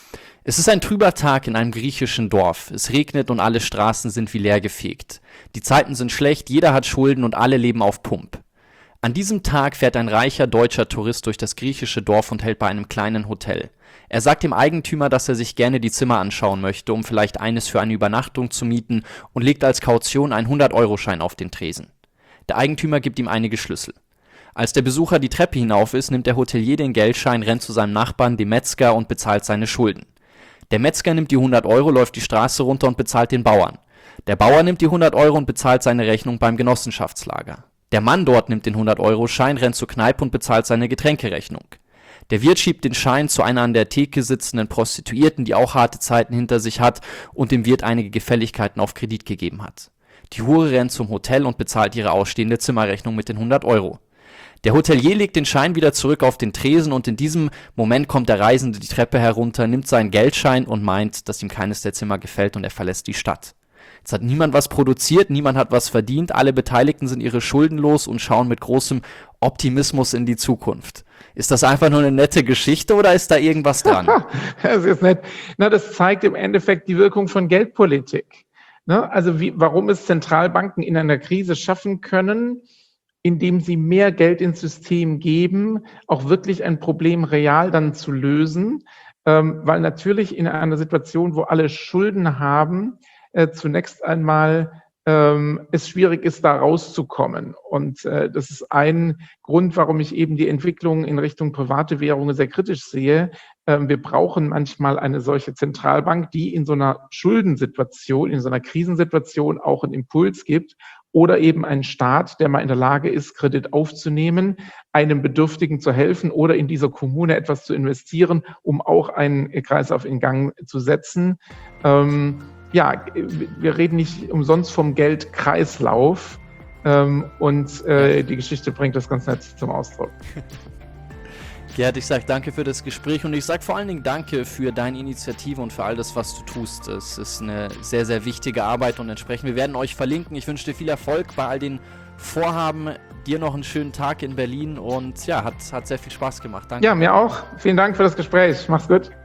Es ist ein trüber Tag in einem griechischen Dorf. Es regnet und alle Straßen sind wie leer gefegt. Die Zeiten sind schlecht, jeder hat Schulden und alle leben auf Pump. An diesem Tag fährt ein reicher deutscher Tourist durch das griechische Dorf und hält bei einem kleinen Hotel. Er sagt dem Eigentümer, dass er sich gerne die Zimmer anschauen möchte, um vielleicht eines für eine Übernachtung zu mieten und legt als Kaution einen 100-Euro-Schein auf den Tresen. Der Eigentümer gibt ihm einige Schlüssel. Als der Besucher die Treppe hinauf ist, nimmt der Hotelier den Geldschein, rennt zu seinem Nachbarn, dem Metzger, und bezahlt seine Schulden. Der Metzger nimmt die 100 Euro, läuft die Straße runter und bezahlt den Bauern. Der Bauer nimmt die 100 Euro und bezahlt seine Rechnung beim Genossenschaftslager. Der Mann dort nimmt den 100-Euro-Schein, rennt zur Kneipe und bezahlt seine Getränkerechnung. Der Wirt schiebt den Schein zu einer an der Theke sitzenden Prostituierten, die auch harte Zeiten hinter sich hat und dem Wirt einige Gefälligkeiten auf Kredit gegeben hat. Die Hure rennt zum Hotel und bezahlt ihre ausstehende Zimmerrechnung mit den 100 Euro. Der Hotelier legt den Schein wieder zurück auf den Tresen und in diesem Moment kommt der Reisende die Treppe herunter, nimmt seinen Geldschein und meint, dass ihm keines der Zimmer gefällt und er verlässt die Stadt. Jetzt hat niemand was produziert, niemand hat was verdient, alle Beteiligten sind ihre Schulden los und schauen mit großem Optimismus in die Zukunft. Ist das einfach nur eine nette Geschichte oder ist da irgendwas dran? Das ist nett. Na, das zeigt im Endeffekt die Wirkung von Geldpolitik. Ne? Also warum es Zentralbanken in einer Krise schaffen können, indem sie mehr Geld ins System geben, auch wirklich ein Problem real dann zu lösen. Weil natürlich in einer Situation, wo alle Schulden haben, zunächst einmal es schwierig ist, da rauszukommen. Und das ist ein Grund, warum ich eben die Entwicklung in Richtung private Währungen sehr kritisch sehe. Wir brauchen manchmal eine solche Zentralbank, die in so einer Schuldensituation, in so einer Krisensituation auch einen Impuls gibt, oder eben einen Staat, der mal in der Lage ist, Kredit aufzunehmen, einem Bedürftigen zu helfen oder in dieser Kommune etwas zu investieren, um auch einen Kreislauf in Gang zu setzen. Ja, wir reden nicht umsonst vom Geldkreislauf, die Geschichte bringt das ganz nett zum Ausdruck. Gerhard, ich sage danke für das Gespräch und ich sage vor allen Dingen danke für deine Initiative und für all das, was du tust. Es ist eine sehr, sehr wichtige Arbeit und entsprechend, wir werden euch verlinken. Ich wünsche dir viel Erfolg bei all den Vorhaben. Dir noch einen schönen Tag in Berlin und ja, hat sehr viel Spaß gemacht. Danke. Ja, mir auch. Vielen Dank für das Gespräch. Mach's gut.